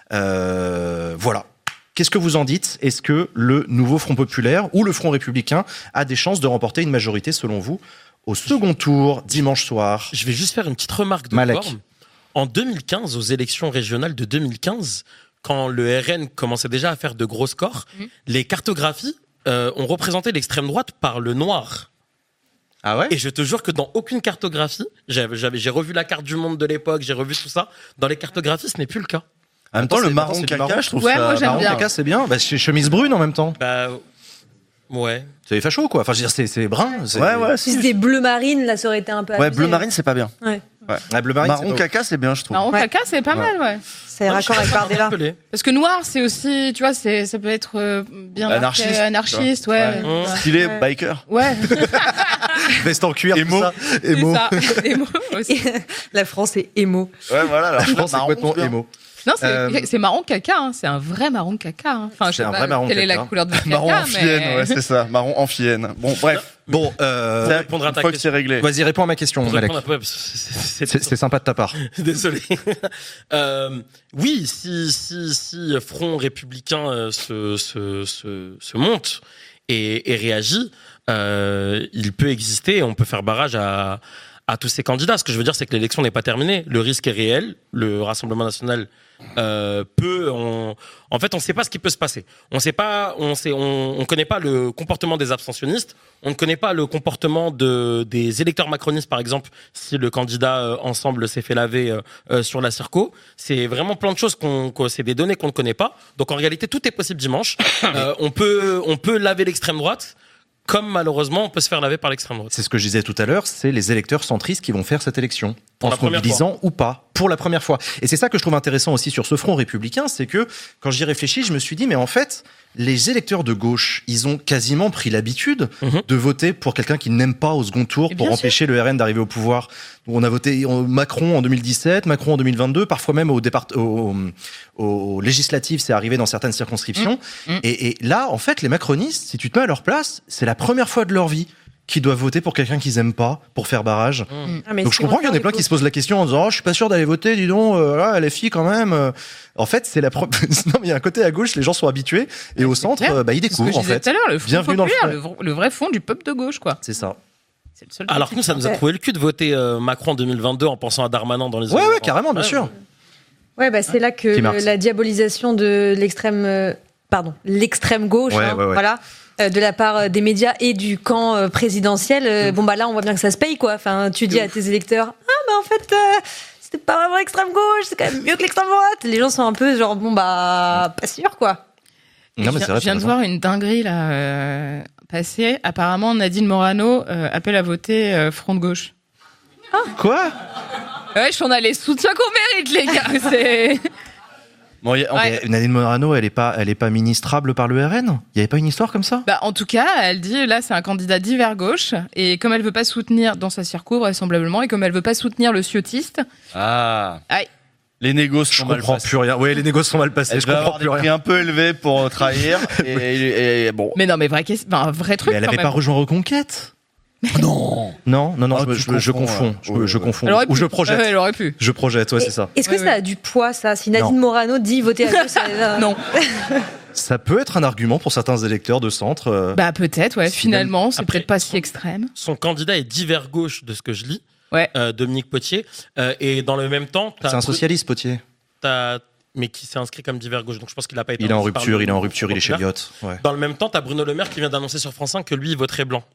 Voilà. Qu'est-ce que vous en dites ? Est-ce que le nouveau Front populaire ou le Front républicain a des chances de remporter une majorité, selon vous, au second tour, dimanche soir ?
Je vais juste faire une petite remarque de forme. En 2015, aux élections régionales de 2015, quand le RN commençait déjà à faire de gros scores, les cartographies ont représenté l'extrême droite par le noir.
Ah ouais ?
Et je te jure que dans aucune cartographie, j'ai revu la carte du monde de l'époque, j'ai revu tout ça, dans les cartographies, ce n'est plus le cas.
En même temps, le marron caca, je trouve
ouais,
ça...
moi, j'aime
marron
bien.
caca, c'est bien. Bah, c'est chemise brune en même temps.
Bah, ouais.
C'est facho, quoi. Enfin, je veux dire, c'est brun.
Ouais,
Si c'était bleu marine, là, ça aurait été un peu
Ouais,
abusé.
bleu marine, c'est pas bien.
Ouais.
Ouais, bleu marine,
Marron caca, c'est bien, je trouve.
Marron caca, c'est pas mal, ouais.
C'est raccord avec Bardella.
Parce que noir, c'est aussi, tu vois, ça peut être bien marqué, anarchiste, ouais.
Stylé, biker.
Ouais.
Veste en cuir,
Émo.
tout ça.
C'est ça. Émo aussi.
La France est émo.
Ouais, voilà. Alors,
Je pense que c'est
marron,
complètement
bien.
émo.
Non, c'est marron caca, hein. C'est un vrai marron caca, hein. Enfin, je sais
un
pas
vrai marron
quelle est la
caca.
couleur de votre
Marron
caca,
amphienne,
mais...
ouais, c'est ça. Marron amphienne. Bon, bref.
Bon,
Ça,
répondre à ta
une fois que
question.
c'est réglé.
vas-y, réponds à ma question,
Pour
Malek.
répondre un peu, c'est
C'est sympa de ta part.
Désolé. Oui, si Front républicain se monte et réagit, il peut exister et on peut faire barrage à tous ces candidats. Ce que je veux dire, c'est que l'élection n'est pas terminée. Le risque est réel. Le Rassemblement national en fait, on ne sait pas ce qui peut se passer. On connaît pas le comportement des abstentionnistes. On ne connaît pas le comportement des électeurs macronistes, par exemple, si le candidat Ensemble s'est fait laver sur la Circo. C'est vraiment plein de choses c'est des données qu'on ne connaît pas. Donc, en réalité, tout est possible dimanche. On peut laver l'extrême droite. Comme malheureusement, on peut se faire laver par l'extrême droite.
C'est ce que je disais tout à l'heure, c'est les électeurs centristes qui vont faire cette élection,
Pour
en
la
se
première
mobilisant ou pas, pour la première fois. Et c'est ça que je trouve intéressant aussi sur ce front républicain, c'est que quand j'y réfléchis, je me suis dit, mais en fait, les électeurs de gauche, ils ont quasiment pris l'habitude de voter pour quelqu'un qu'ils n'aiment pas au second tour pour empêcher le RN d'arriver au pouvoir. On a voté Macron en 2017, Macron en 2022, parfois même aux législatives, c'est arrivé dans certaines circonscriptions. Et là, en fait, les macronistes, si tu te mets à leur place, c'est la première fois de leur vie qu'ils doivent voter pour quelqu'un qu'ils aiment pas, pour faire barrage. Donc je comprends qu'il y en ait plein qui se posent la question en disant, oh, je suis pas sûr d'aller voter, dis donc, là, LFI quand même. En fait, c'est non, mais il y a un côté à gauche, les gens sont habitués, et au centre, ils découvrent, en fait.
Tout à l'heure, le Front
Bienvenue dans le
populaire, le vrai fond du peuple de gauche, quoi.
C'est ça.
C'est le seul
Alors que nous, ça nous a trouvé le cul de voter Macron en 2022 en pensant à Darmanin dans les
Ouais, carrément, bien sûr.
Ouais, bah, c'est là que la diabolisation de l'extrême gauche, voilà, de la part des médias et du camp présidentiel. Bon, bah là, on voit bien que ça se paye, quoi. Enfin, tu dis à tes électeurs, en fait, c'était pas vraiment l'extrême gauche, c'est quand même mieux que l'extrême droite. Les gens sont un peu genre, bon, bah, pas sûr, quoi.
Non, mais c'est vrai,
je viens de voir une dinguerie, là, passer. Apparemment, Nadine Morano appelle à voter Front de gauche.
Quoi?
Ouais, on a les soutiens qu'on mérite, les gars. C'est...
Bon,
Nadine Morano, elle est pas ministrable par le RN? Il y avait pas une histoire comme ça?
Bah, en tout cas, elle dit, là, c'est un candidat d'hiver gauche, et comme elle veut pas soutenir, dans sa circo, vraisemblablement, et comme elle veut pas soutenir le ciotiste.
Ah.
Aïe.
Les négoces sont mal passés.
Je comprends plus rien. Oui, les négoces sont mal passés.
Je comprends plus rien. Prix un peu élevé pour trahir, et bon.
Mais non, mais vrai truc.
Mais elle avait pas rejoint Reconquête? Non, je confonds. Je confonds. Ou je projette.
Elle aurait pu.
Je projette, ouais, c'est ça.
Est-ce que ça a du poids, ça? Si Nadine Morano dit voter à gauche,
non.
Ça peut être un argument pour certains électeurs de centre.
Bah, peut-être, ouais. Finalement, c'est peut-être pas si extrême.
Son candidat est d'hiver gauche, de ce que je lis. Dominique Potier. Et dans le même temps,
c'est un socialiste, Potier.
Mais qui s'est inscrit comme divers gauche. Donc je pense qu'il n'a pas été.
Il est en rupture, il est chez Lyot. Ouais.
Dans le même temps, t'as Bruno Le Maire qui vient d'annoncer sur France 5 que lui, il voterait blanc.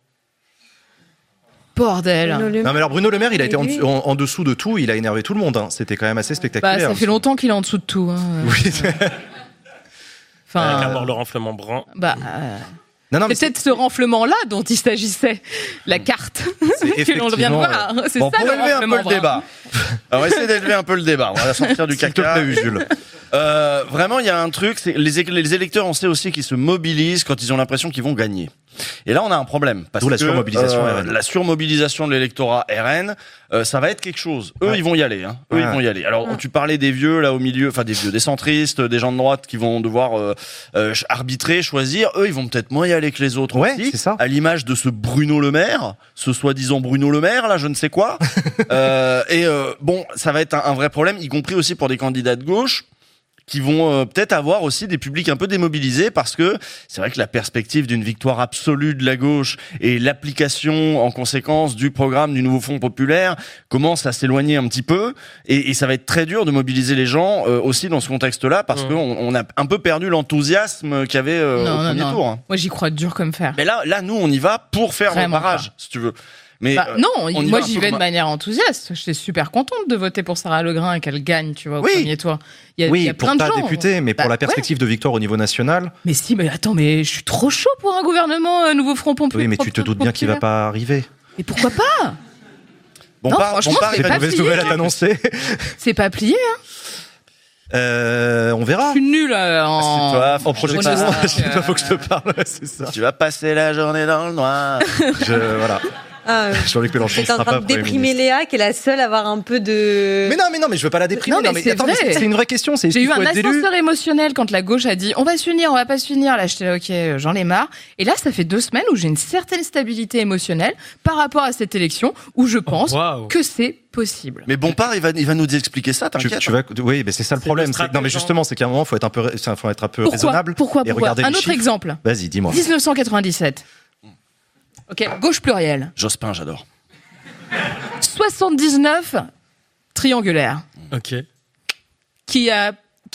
Bordel.
Non mais alors Bruno Le Maire, il a été en dessous de tout, il a énervé tout le monde. Hein. C'était quand même assez spectaculaire.
Ça fait longtemps qu'il est en dessous de tout. Hein.
Oui.
Enfin. D'abord le renflement brun.
Non,
c'est peut-être ce renflement-là dont il s'agissait, la carte que l'on vient de voir. C'est
bon,
ça
pour
le
élever un peu
renflement
le débat. On va essayer d'élever un peu le débat. On va sortir du caca.
Jules.
Vraiment, il y a un truc, c'est les électeurs, on sait aussi qu'ils se mobilisent quand ils ont l'impression qu'ils vont gagner. Et là, on a un problème. Parce
D'où la
que,
surmobilisation RN.
La surmobilisation de l'électorat RN, ça va être quelque chose. Eux, ils vont y aller. Hein. Ils vont y aller. Alors, tu parlais des vieux là au milieu, enfin des vieux, des centristes, des gens de droite qui vont devoir arbitrer, choisir. Eux, ils vont peut-être moins y aller que les autres aussi.
C'est ça.
À l'image de ce Bruno Le Maire, ce soi-disant Bruno Le Maire, là, je ne sais quoi. Bon, ça va être un vrai problème, y compris aussi pour des candidats de gauche, qui vont peut-être avoir aussi des publics un peu démobilisés, parce que c'est vrai que la perspective d'une victoire absolue de la gauche et l'application en conséquence du programme du nouveau Front populaire commence à s'éloigner un petit peu, et ça va être très dur de mobiliser les gens aussi dans ce contexte-là, parce qu'on a un peu perdu l'enthousiasme qu'il y avait au premier tour. Hein.
Moi j'y crois dur comme fer.
Mais là nous on y va pour faire le barrage, si tu veux. Mais
non, moi j'y vais de manière enthousiaste. J'étais super contente de voter pour Sarah Legrain et qu'elle gagne, tu vois, au premier tour. Il y a
pour
plein de
ta
gens.
députée, mais pour la perspective de victoire au niveau national.
Mais si, mais attends, mais je suis trop chaud pour un gouvernement nouveau Front populaire.
Oui, mais tu te doutes bien qu'il va pas arriver.
Et pourquoi pas?
Franchement, c'est pas une mauvaise nouvelle à t'annoncer.
C'est pas plié, hein.
On verra.
Je suis nul en
projection. Il faut que je te parle, c'est ça.
Tu vas passer la journée dans le noir.
Voilà. Jean-Luc Mélenchon ne sera pas Premier
déprimer
ministre.
Léa, qui est la seule à avoir un peu de...
Mais non, mais je veux pas la déprimer.
Non, mais
attends, c'est une vraie question.
J'ai eu un ascenseur émotionnel quand la gauche a dit on va s'unir, on va pas s'unir. Là, j'étais ok, j'en ai marre. Et là, ça fait 2 semaines où j'ai une certaine stabilité émotionnelle par rapport à cette élection où je pense que c'est possible.
Mais Bompard, il va nous expliquer ça, t'inquiète.
Oui, mais c'est ça le problème. Non, mais justement, c'est qu'à un moment, faut être un peu raisonnable.
Pourquoi
et regarder
un
les
autre
chiffres.
exemple.
Vas-y, dis-moi.
1997. Ok, gauche plurielle.
Jospin, j'adore.
79 triangulaire.
Ok.
Qui a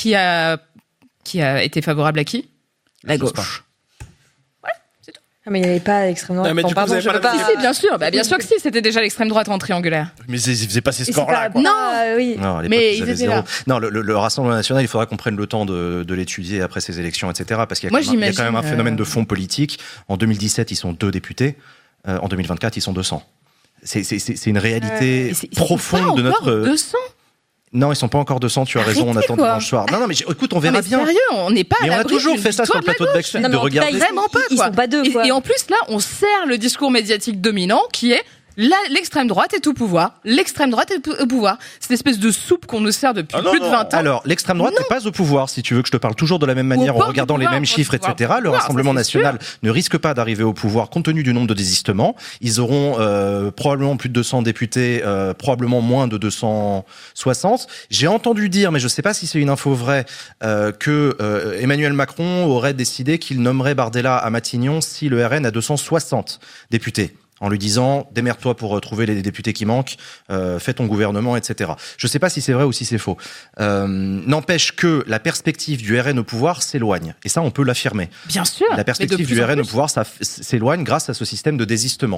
été favorable à qui? La gauche. Voilà, c'est tout.
Ah, mais il n'y avait pas l'extrême droite.
Pardon,
je peux pas.
Si, bien sûr. Bien sûr que si, c'était déjà l'extrême droite en triangulaire.
Mais ils faisaient pas ces scores-là, quoi.
Non,
oui.
Non,
mais ils étaient là.
Non, le Rassemblement national, il faudra qu'on prenne le temps de l'étudier après ces élections, etc. Parce qu'il y a quand même un phénomène de fond politique. En 2017, ils sont 2 députés. En 2024, ils sont 200. C'est une réalité profonde de notre...
200
Non, ils sont pas encore 200, tu as raison, on attend dimanche soir. Non, mais écoute, on verra bien.
Sérieux, on n'est pas à l'abri.
Mais on a toujours fait ça sur le plateau de Backstreet, de regarder.
Vraiment pas, quoi.
Ils sont pas deux, quoi.
Et en plus, là, on sert le discours médiatique dominant qui est l'extrême droite est au pouvoir. L'extrême droite est au pouvoir. Cette espèce de soupe qu'on nous sert depuis plus de 20 ans.
Alors, l'extrême droite n'est pas au pouvoir, si tu veux que je te parle toujours de la même manière, en regardant les mêmes chiffres, etc. Le Rassemblement national ne risque pas d'arriver au pouvoir compte tenu du nombre de désistements. Ils auront probablement plus de 200 députés, probablement moins de 260. J'ai entendu dire, mais je ne sais pas si c'est une info vraie, que Emmanuel Macron aurait décidé qu'il nommerait Bardella à Matignon si le RN a 260 députés. En lui disant, démerde-toi pour trouver les députés qui manquent, fais ton gouvernement, etc. Je ne sais pas si c'est vrai ou si c'est faux. N'empêche que la perspective du RN au pouvoir s'éloigne. Et ça, on peut l'affirmer.
Bien sûr.
La perspective du RN au pouvoir, ça s'éloigne grâce à ce système de désistement.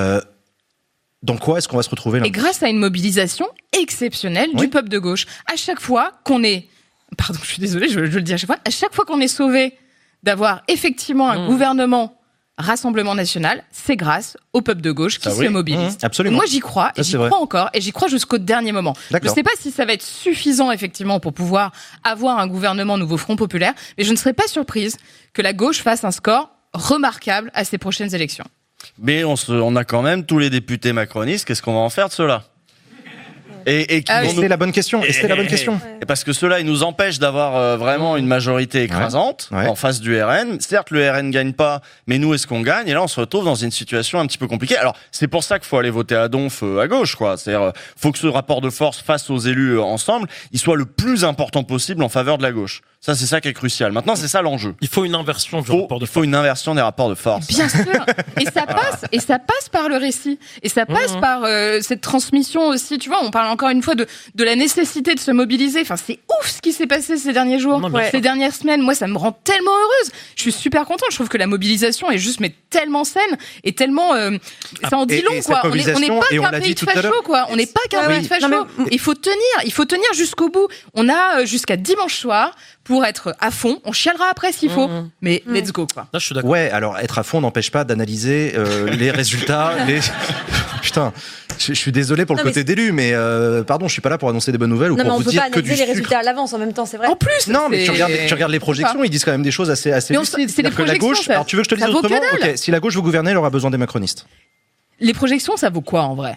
Dans quoi est-ce qu'on va se retrouver là?
Et grâce à une mobilisation exceptionnelle du peuple de gauche. À chaque fois qu'on est... Pardon, je suis désolée, je le dis à chaque fois qu'on est sauvé d'avoir effectivement un gouvernement Rassemblement national, c'est grâce au peuple de gauche qui se mobilise.
Absolument.
Moi, j'y crois, et j'y crois encore, et j'y crois jusqu'au dernier moment. Je ne sais pas si ça va être suffisant, effectivement, pour pouvoir avoir un gouvernement nouveau Front populaire, mais je ne serais pas surprise que la gauche fasse un score remarquable à ces prochaines élections.
Mais on a quand même tous les députés macronistes, qu'est-ce qu'on va en faire de ceux-là?
C'est la bonne question.
Et parce que ceux-là, ils nous empêchent d'avoir vraiment une majorité écrasante en face du RN. Certes, le RN gagne pas, mais nous, est-ce qu'on gagne? Et là, on se retrouve dans une situation un petit peu compliquée. Alors, c'est pour ça qu'il faut aller voter à Donf à gauche, quoi. C'est-à-dire, faut que ce rapport de force face aux élus ensemble, il soit le plus important possible en faveur de la gauche. Ça, c'est ça qui est crucial. Maintenant, c'est ça l'enjeu.
Il faut une inversion du rapport de force.
Il faut une inversion des rapports de force.
Bien sûr. Et ça passe par le récit. Et ça passe par cette transmission aussi. Tu vois, on parle encore une fois de la nécessité de se mobiliser. Enfin, c'est ouf ce qui s'est passé ces derniers jours, ces dernières semaines. Moi, ça me rend tellement heureuse. Je suis super contente. Je trouve que la mobilisation est juste, mais tellement saine et tellement, ça en dit long, quoi. On n'est pas qu'un pays de facho, quoi. On n'est pas qu'un pays de facho. Il faut tenir jusqu'au bout. On a jusqu'à dimanche soir pour être à fond. On chialera après s'il faut, mais let's go, quoi.
Là, je suis d'accord.
Ouais, alors être à fond n'empêche pas d'analyser les résultats. Putain, je suis désolé pour le côté d'élu, mais pardon, je suis pas là pour annoncer des bonnes nouvelles ou pour vous dire que du sucre.
On peut pas analyser les résultats à l'avance en même temps, c'est vrai.
En plus,
non, mais tu regardes les projections, ils disent quand même des choses assez lucides.
C'est des
que la gauche. Alors tu veux que je te dise autrement ? Ok, si la gauche veut gouverner, elle aura besoin des macronistes.
Les projections, ça vaut quoi en vrai ?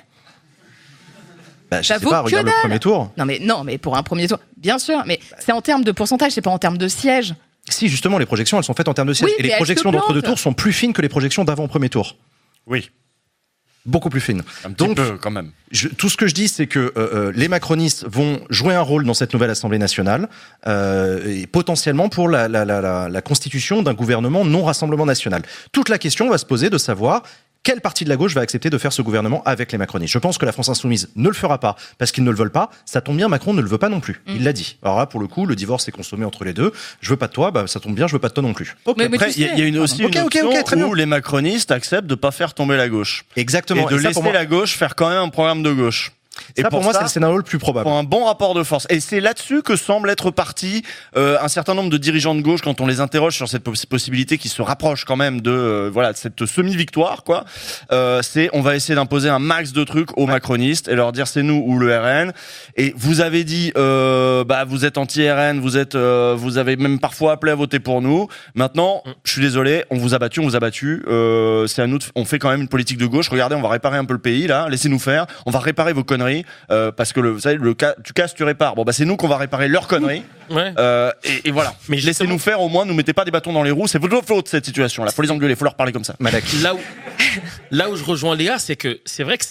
Bah, je sais pas, regarde le premier tour.
Non, mais pour un premier tour, bien sûr, mais c'est en termes de pourcentage, c'est pas en termes de sièges.
Si, justement, les projections, elles sont faites en termes de sièges.
Oui,
et les projections d'entre-deux tours sont plus fines que les projections d'avant premier tour.
Oui.
Beaucoup plus fines.
Un petit peu, quand même.
Tout ce que je dis, c'est que les macronistes vont jouer un rôle dans cette nouvelle Assemblée nationale, et potentiellement pour la constitution d'un gouvernement non Rassemblement national. Toute la question va se poser de savoir quelle partie de la gauche va accepter de faire ce gouvernement avec les macronistes. Je pense que la France insoumise ne le fera pas parce qu'ils ne le veulent pas. Ça tombe bien, Macron ne le veut pas non plus. Il l'a dit. Alors là, pour le coup, le divorce est consommé entre les deux. Je veux pas de toi, bah ça tombe bien, je veux pas de toi non plus.
Okay. Mais après, il y a aussi une option où les macronistes acceptent de pas faire tomber la gauche.
Exactement.
Et de laisser la gauche faire quand même un programme de gauche.
Et pour moi, c'est le scénario le plus probable.
Pour un bon rapport de force. Et c'est là-dessus que semble être parti un certain nombre de dirigeants de gauche quand on les interroge sur cette possibilité qui se rapproche quand même de cette semi-victoire, quoi. C'est on va essayer d'imposer un max de trucs aux macronistes et leur dire c'est nous ou le RN. Et vous avez dit vous êtes anti-RN, vous avez même parfois appelé à voter pour nous. Maintenant, je suis désolé, on vous a battu. C'est à nous, on fait quand même une politique de gauche. Regardez, on va réparer un peu le pays là. Laissez-nous faire. On va réparer vos conneries. Parce que vous savez, tu casses, tu répares. Bon, bah, c'est nous qu'on va réparer leurs conneries.
Ouais.
Et voilà. Mais laissez-nous faire au moins, nous mettez pas des bâtons dans les roues. C'est votre faute, cette situation. Là, faut les engueuler, faut leur parler comme ça.
Malak. Là où je rejoins Léa, c'est que c'est vrai que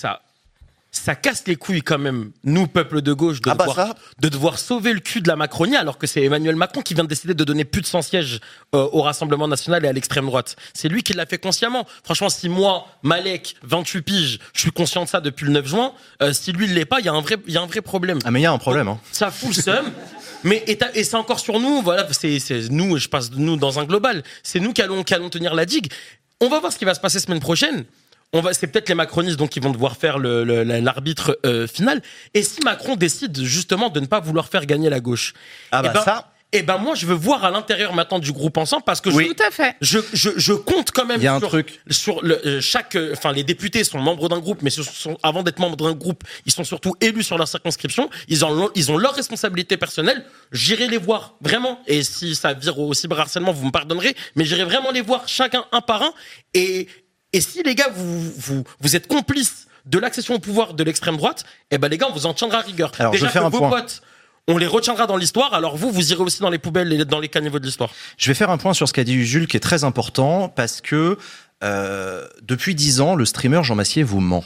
ça casse les couilles quand même, nous, peuple de gauche, de devoir sauver le cul de la Macronie, alors que c'est Emmanuel Macron qui vient de décider de donner plus de 100 sièges au Rassemblement national et à l'extrême droite. C'est lui qui l'a fait consciemment. Franchement, si moi, Malek, 28 piges, je suis conscient de ça depuis le 9 juin, si lui, il l'est pas, il y a un vrai problème.
Ah, mais il y a un problème,
donc, ça fout le seum. Mais et c'est encore sur nous, voilà, c'est nous, je passe de nous dans un global. C'est nous qui allons tenir la digue. On va voir ce qui va se passer semaine prochaine. C'est peut-être les macronistes donc qui vont devoir faire l'arbitre final. Et si Macron décide justement de ne pas vouloir faire gagner la gauche, moi je veux voir à l'intérieur maintenant du groupe Ensemble parce que
tout à fait.
Je compte quand même
sur
les députés sont membres d'un groupe, mais avant d'être membres d'un groupe, ils sont surtout élus sur leur circonscription. Ils ont leurs responsabilités personnelles. J'irai les voir vraiment. Et si ça vire au cyberharcèlement, vous me pardonnerez, mais j'irai vraiment les voir chacun un par un. Et si les gars, vous êtes complices de l'accession au pouvoir de l'extrême droite, les gars, on vous en tiendra rigueur.
Alors,
déjà
je vais faire
que vos potes, on les retiendra dans l'histoire, alors vous irez aussi dans les poubelles et dans les caniveaux de l'histoire.
Je vais faire un point sur ce qu'a dit Jules qui est très important parce que depuis 10 ans, le streamer Jean Massier vous ment.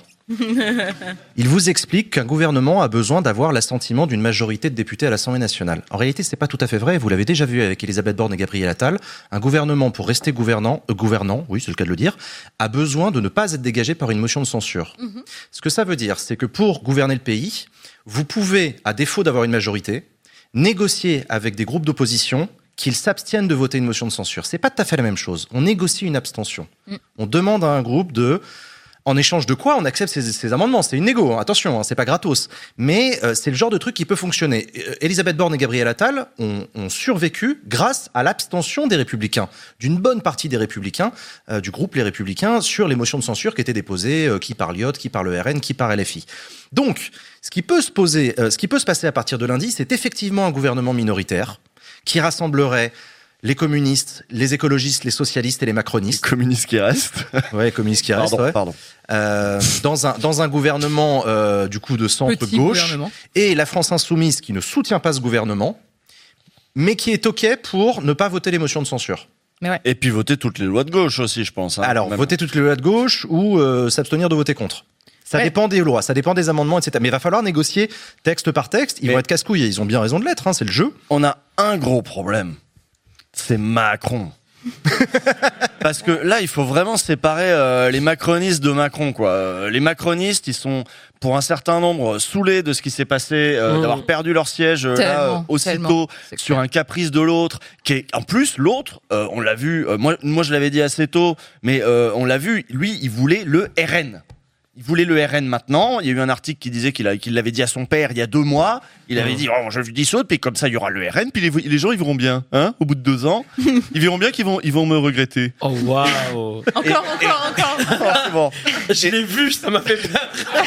Il vous explique qu'un gouvernement a besoin d'avoir l'assentiment d'une majorité de députés à l'Assemblée nationale. En réalité, c'est pas tout à fait vrai. Vous l'avez déjà vu avec Elisabeth Borne et Gabriel Attal. Un gouvernement, pour rester gouvernant, oui, c'est le cas de le dire, a besoin de ne pas être dégagé par une motion de censure. Ce que ça veut dire, c'est que pour gouverner le pays, vous pouvez, à défaut d'avoir une majorité, négocier avec des groupes d'opposition qu'ils s'abstiennent de voter une motion de censure. C'est pas tout à fait la même chose. On négocie une abstention. On demande à un groupe en échange de quoi on accepte ces amendements. C'est une négo, attention, c'est pas gratos. Mais c'est le genre de truc qui peut fonctionner. Elisabeth Borne et Gabriel Attal ont survécu grâce à l'abstention des Républicains, d'une bonne partie des Républicains, du groupe Les Républicains, sur les motions de censure qui étaient déposées, qui par l'IOT, qui par le RN, qui par LFI. Donc, ce qui peut se passer à partir de lundi, c'est effectivement un gouvernement minoritaire qui rassemblerait les communistes, les écologistes, les socialistes et les macronistes.
Les communistes qui restent.
Ouais, communistes qui restent.
Pardon.
Dans un gouvernement du coup de centre-gauche et la France insoumise qui ne soutient pas ce gouvernement, mais qui est OK pour ne pas voter les motions de censure.
Mais ouais.
Et puis voter toutes les lois de gauche aussi, je pense.
Alors, voter toutes les lois de gauche ou s'abstenir de voter contre. Ça dépend des lois, ça dépend des amendements, etc. Mais il va falloir négocier texte par texte. Ils vont être casse-couilles et ils ont bien raison de l'être, hein, c'est le jeu.
On a un gros problème. C'est Macron. Parce que là, il faut vraiment séparer les macronistes de Macron, quoi. Les macronistes, ils sont pour un certain nombre saoulés de ce qui s'est passé, d'avoir perdu leur siège aussitôt sur un caprice de l'autre. Qui est en plus l'autre, on l'a vu. Moi, je l'avais dit assez tôt, mais on l'a vu. Lui, il voulait le RN. Il voulait le RN maintenant. Il y a eu un article qui disait qu'il l'avait dit à son père il y a 2 mois. Il avait dit, je lui dis saute, puis comme ça, il y aura le RN, puis les gens, ils verront bien, hein, au bout de 2 ans. Ils verront bien qu'ils vont me regretter.
Oh, waouh.
Encore.
C'est bon.
Je l'ai vu, ça m'a fait peur.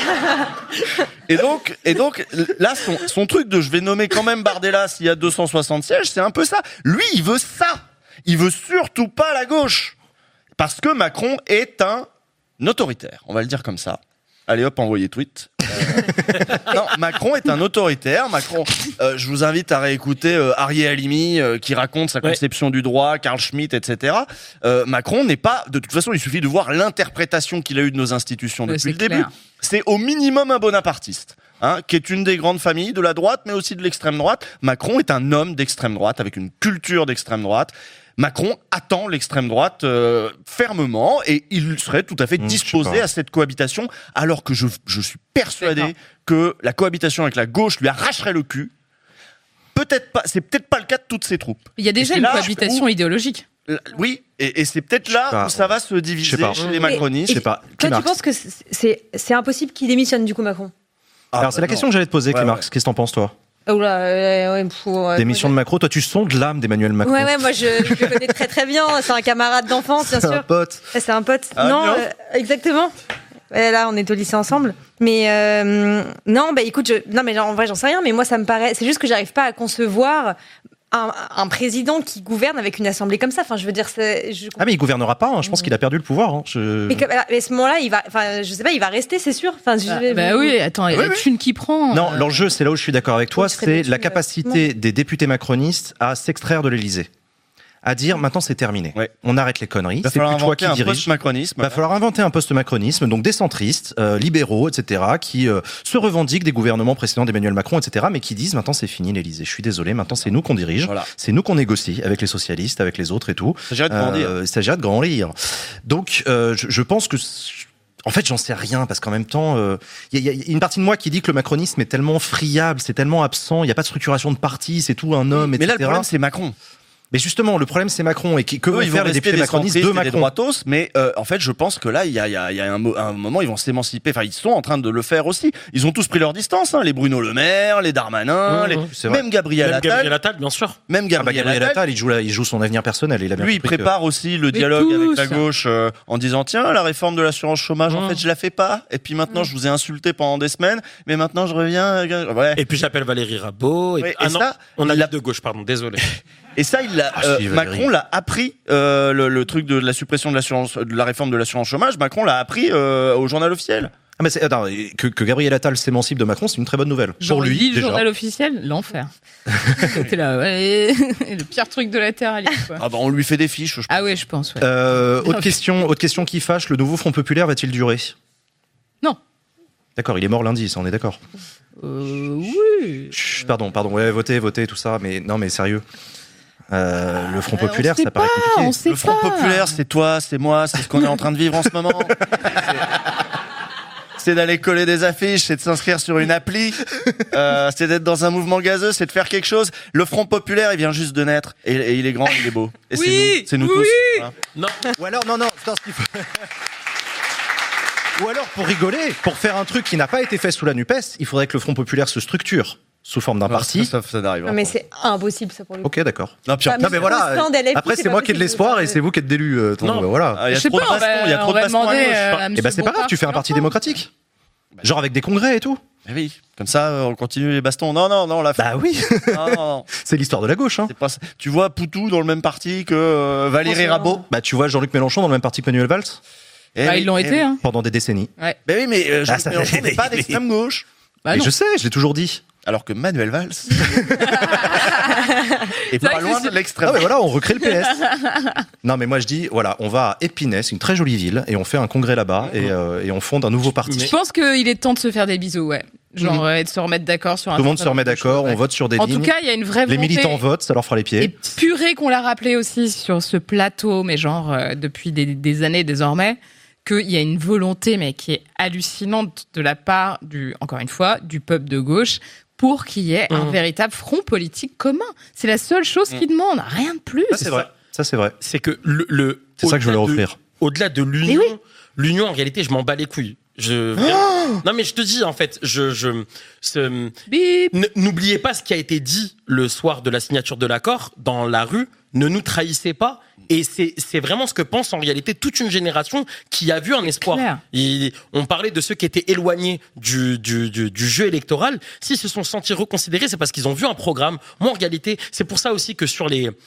Et donc, là, son truc de je vais nommer quand même Bardella s'il y a 260 sièges, c'est un peu ça. Lui, il veut ça. Il veut surtout pas la gauche. Parce que Macron est un autoritaire, on va le dire comme ça. Allez hop, envoyez tweet. Non, Macron est un autoritaire. Macron, je vous invite à réécouter Arié Halimi qui raconte sa conception du droit, Carl Schmitt, etc. Macron n'est pas, de toute façon, il suffit de voir l'interprétation qu'il a eue de nos institutions depuis le début. C'est au minimum un bonapartiste. Qui est une des grandes familles de la droite, mais aussi de l'extrême droite. Macron est un homme d'extrême droite, avec une culture d'extrême droite. Macron attend l'extrême droite fermement et il serait tout à fait disposé à cette cohabitation, alors que je suis persuadé que la cohabitation avec la gauche lui arracherait le cul. Peut-être pas, c'est peut-être pas le cas de toutes ses troupes.
Il y a déjà une cohabitation idéologique.
Oui, et c'est peut-être là où ça va se diviser chez les macronistes.
Je sais pas. Toi, tu penses que c'est impossible qu'il démissionne du coup, Macron?
Alors c'est la question que j'allais te poser, Clémarx. Qu'est-ce que t'en penses, toi? Démission de Macron, toi tu sondes l'âme d'Emmanuel Macron.
Ouais, moi je le connais très très bien, c'est un camarade d'enfance, bien sûr.
C'est un pote.
C'est un pote. Non, exactement. Là, on est au lycée ensemble. Mais non, écoute, non mais en vrai, j'en sais rien, mais moi ça me paraît, c'est juste que j'arrive pas à concevoir un président qui gouverne avec une assemblée comme ça. Enfin, je veux dire, mais
il gouvernera pas. Je pense qu'il a perdu le pouvoir.
Mais à ce moment-là, je sais pas, il va rester, c'est sûr. Enfin,
oui, attends, il y a la thune qui prend.
Non, l'enjeu, c'est là où je suis d'accord avec toi, c'est la capacité des députés macronistes à s'extraire de l'Élysée. À dire maintenant c'est terminé. On arrête les conneries.
C'est plus toi qui dirige. Il
va falloir inventer un post-macronisme, donc des centristes, libéraux, etc., qui se revendiquent des gouvernements précédents d'Emmanuel Macron, etc., mais qui disent maintenant c'est fini l'Élysée. Je suis désolé, maintenant c'est nous qu'on dirige, c'est nous qu'on négocie avec les socialistes, avec les autres et tout.
Il
s'agirait de grandir. Donc je pense que en fait, j'en sais rien, parce qu'en même temps, il y a une partie de moi qui dit que le macronisme est tellement friable, c'est tellement absent, il n'y a pas de structuration de parti, c'est tout un homme, etc.
Mais là, le problème, c'est Macron.
Mais justement, le problème c'est Macron et que vont faire les députés macronistes de Macron.
Des droitos, mais en fait, je pense que là, il y a un moment, ils vont s'émanciper. Enfin, ils sont en train de le faire aussi. Ils ont tous pris leur distance, les Bruno Le Maire, les Darmanin, même Gabriel Attal.
Gabriel Attal, bien sûr.
Même Gabriel
Attal, il joue son avenir personnel. Il a bien
Lui, il prépare aussi le dialogue avec la gauche en disant tiens, la réforme de l'assurance chômage, en fait, je la fais pas. Et puis maintenant, je vous ai insulté pendant des semaines, mais maintenant, je reviens.
Et puis j'appelle Valérie Rabault. On a la de gauche, pardon, désolé.
Et ça, Macron l'a appris, le truc de la suppression de la réforme de l'assurance chômage. Macron l'a appris au journal officiel.
Ah mais que Gabriel Attal s'émancipe de Macron, c'est une très bonne nouvelle. Pour lui,
le journal officiel, l'enfer. C'était là, le pire truc de la terre à lire, quoi.
Ah on lui fait des fiches.
Ah ouais, je pense. Ouais.
Autre question qui fâche, le nouveau Front populaire va-t-il durer?
Non.
D'accord, il est mort lundi, ça on est d'accord.
Oui.
Chut, pardon, ouais, votez, tout ça, mais non, mais sérieux. Le Front populaire, ça paraît compliqué.
Le Front populaire, c'est toi, c'est moi, c'est ce qu'on est en train de vivre en ce moment. C'est d'aller coller des affiches, c'est de s'inscrire sur une appli, c'est d'être dans un mouvement gazeux, c'est de faire quelque chose. Le Front populaire, il vient juste de naître et il est grand, il est beau. Et c'est nous tous. Hein.
Non.
Ou alors, non, ce qu'il faut. Ou alors, pour rigoler, pour faire un truc qui n'a pas été fait sous la NUPES, il faudrait que le Front populaire se structure sous forme d'un parti.
Ça n'arrive pas.
Non, mais c'est impossible, ça, pour le coup.
Ok, d'accord.
Non,
mais voilà. Après, c'est moi qui ai de l'espoir et c'est vous qui êtes d'élus. Voilà.
Il y a trop de bastons. Il y a trop de bastons à gauche.
Et c'est pas grave, tu fais un parti démocratique. Genre avec des congrès et tout.
Oui, comme ça, on continue les bastons. Non, là.
Bah oui.
Non.
C'est l'histoire de la gauche, hein.
Tu vois Poutou dans le même parti que Valérie Rabault.
Bah tu vois Jean-Luc Mélenchon dans le même parti que Manuel Valls.
Ils l'ont été, hein.
Pendant des décennies.
Ouais.
Ben oui, mais Jean-Luc Mélenchon n'est pas d'extrême gauche.
Je sais, je l'ai toujours dit.
alors que Manuel Valls est pas loin de l'extrême.
Ah mais voilà, on recrée le PS. Non mais moi je dis, voilà, on va à Épinay, c'est une très jolie ville, et on fait un congrès là-bas, et on fonde un nouveau parti.
Je pense qu'il est temps de se faire des bisous, ouais. Genre, et de se remettre d'accord sur un...
Tout le monde se remet d'accord, on vote sur des lignes.
En tout cas, il y a une vraie volonté.
Les militants votent, ça leur fera les pieds.
Et purée qu'on l'a rappelé aussi sur ce plateau, mais genre depuis des années désormais, qu'il y a une volonté, mais qui est hallucinante de la part encore une fois, du peuple de gauche, pour qu'il y ait un véritable front politique commun. C'est la seule chose qu'ils demandent, rien de plus.
Ça, c'est vrai. Ça, c'est vrai.
C'est que
c'est ça que je voulais offrir.
Au-delà de l'union, l'union, en réalité, je m'en bats les couilles. Non mais je te dis en fait, n'oubliez pas ce qui a été dit le soir de la signature de l'accord dans la rue. Ne nous trahissez pas. Et c'est vraiment ce que pense en réalité toute une génération qui a vu un espoir. On parlait de ceux qui étaient éloignés du jeu électoral. S'ils se sont sentis reconsidérés, c'est parce qu'ils ont vu un programme. Moi, en réalité, c'est pour ça aussi que sur les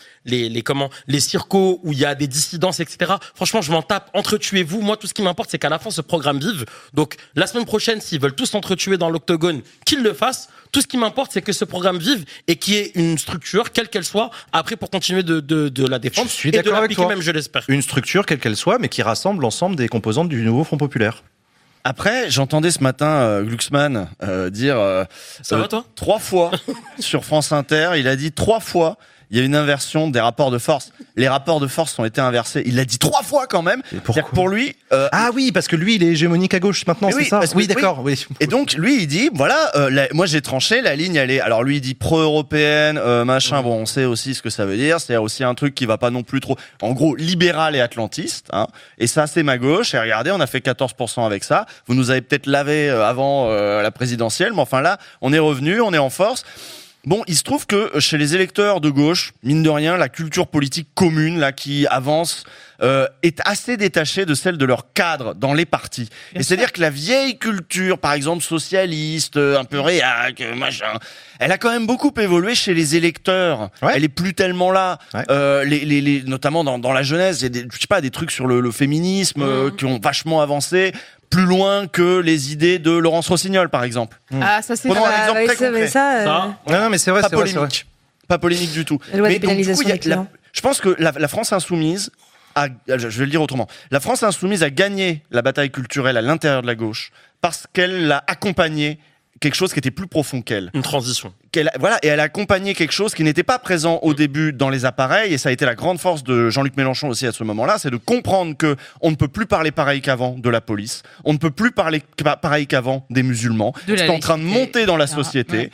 circos où il y a des dissidences, etc. Franchement, je m'en tape. Entretuez-vous. Moi, tout ce qui m'importe, c'est qu'à la fin, ce programme vive. Donc, la semaine prochaine, s'ils veulent tous s'entretuer dans l'octogone, qu'ils le fassent. Tout ce qui m'importe, c'est que ce programme vive et qu'il y ait une structure, quelle qu'elle soit, après pour continuer de la défendre.
Je suis d'accord avec toi.
Même, je l'espère.
Une structure, quelle qu'elle soit, mais qui rassemble l'ensemble des composantes du nouveau Front populaire.
Après, j'entendais ce matin Glucksmann dire
ça va toi
3 fois sur France Inter, il a dit 3 fois il y a une inversion des rapports de force. Les rapports de force ont été inversés. Il l'a dit 3 fois quand même. C'est-à-dire que pour lui...
Ah oui, parce que lui, il est hégémonique à gauche maintenant, c'est ça? Oui, d'accord. Oui.
Et donc, lui, il dit, voilà, moi j'ai tranché, la ligne, elle est... Alors lui, il dit pro-européenne, machin, bon, on sait aussi ce que ça veut dire. C'est aussi un truc qui va pas non plus trop... En gros, libéral et atlantiste. Hein. Et ça, c'est ma gauche. Et regardez, on a fait 14% avec ça. Vous nous avez peut-être lavé avant la présidentielle, mais enfin là, on est revenu, on est en force. Bon, il se trouve que chez les électeurs de gauche, mine de rien, la culture politique commune là qui avance est assez détachée de celle de leur cadre dans les partis. Et c'est-à-dire que la vieille culture, par exemple socialiste, un peu réac, machin, elle a quand même beaucoup évolué chez les électeurs. Ouais. Elle est plus tellement là. Ouais. Notamment dans la jeunesse, il y a des trucs sur le féminisme qui ont vachement avancé. Plus loin que les idées de Laurence Rossignol, par exemple.
Ah, ça c'est
un exemple très concret.
Non, mais c'est vrai,
pas polémique. Pas polémique du tout.
Mais donc, du coup,
je pense que la France insoumise je vais le dire autrement. La France insoumise a gagné la bataille culturelle à l'intérieur de la gauche parce qu'elle l'a accompagné quelque chose qui était plus profond qu'elle.
Une transition.
Et elle a accompagné quelque chose qui n'était pas présent au début dans les appareils, et ça a été la grande force de Jean-Luc Mélenchon aussi à ce moment-là, c'est de comprendre que on ne peut plus parler pareil qu'avant de la police, on ne peut plus parler pareil qu'avant des musulmans. C'est en train de monter dans la société,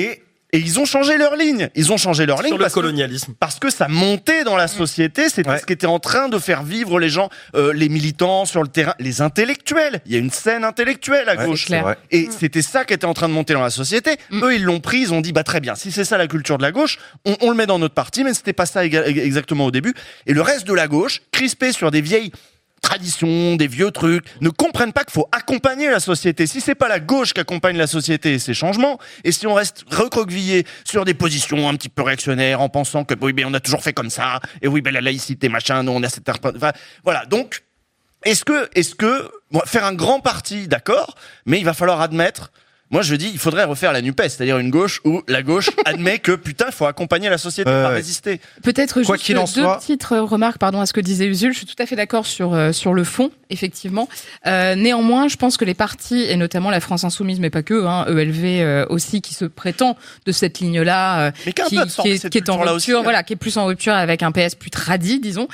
et ils ont changé leur ligne. Ils ont changé leur ligne
sur le colonialisme.
Parce que ça montait dans la société. C'était ce qui était en train de faire vivre les gens, les militants sur le terrain, les intellectuels. Il y a une scène intellectuelle à gauche. Et c'était ça qui était en train de monter dans la société. Eux, ils l'ont pris. Ils ont dit, bah très bien. Si c'est ça la culture de la gauche, on le met dans notre parti. Mais c'était pas ça exactement au début. Et le reste de la gauche, crispé sur des vieilles traditions, des vieux trucs, ne comprennent pas qu'il faut accompagner la société. Si c'est pas la gauche qui accompagne la société et ses changements, et si on reste recroquevillé sur des positions un petit peu réactionnaires en pensant que oui, ben on a toujours fait comme ça, et oui, ben la laïcité, machin, non, on a cette... Enfin, voilà. Donc, est-ce que faire un grand parti, d'accord, mais il va falloir admettre. Moi, je dis, il faudrait refaire la NUPES, c'est-à-dire une gauche où la gauche admet que, putain, il faut accompagner la société, pas résister.
Peut-être juste deux petites remarques, à ce que disait Usul. Je suis tout à fait d'accord sur le fond, effectivement. Néanmoins, je pense que les partis, et notamment la France Insoumise, mais pas que, ELV aussi, qui se prétend de cette ligne-là, qui est en rupture, qui est plus en rupture avec un PS plus tradit, disons,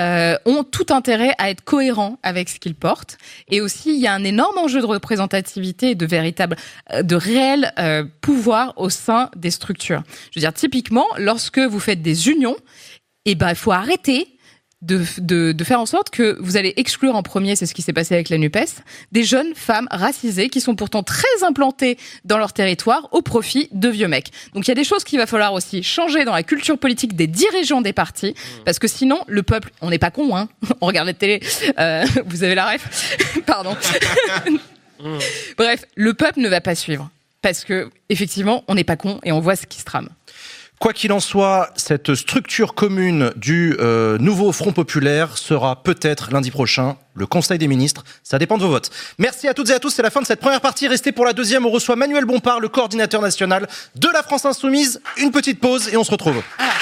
ont tout intérêt à être cohérents avec ce qu'ils portent. Et aussi, il y a un énorme enjeu de représentativité et de réel pouvoir au sein des structures. Je veux dire, typiquement, lorsque vous faites des unions, il faut arrêter de faire en sorte que vous allez exclure en premier, c'est ce qui s'est passé avec la NUPES, des jeunes femmes racisées qui sont pourtant très implantées dans leur territoire au profit de vieux mecs. Donc il y a des choses qu'il va falloir aussi changer dans la culture politique des dirigeants des partis, parce que sinon, le peuple, on n'est pas con, hein, on regarde la télé, vous avez la ref, pardon. Bref, le peuple ne va pas suivre parce que effectivement, on n'est pas con et on voit ce qui se trame.
Quoi qu'il en soit, cette structure commune du nouveau Front Populaire sera peut-être lundi prochain le Conseil des ministres. Ça dépend de vos votes. Merci à toutes et à tous. C'est la fin de cette première partie. Restez pour la deuxième. On reçoit Manuel Bompard, le coordinateur national de la France Insoumise. Une petite pause et on se retrouve.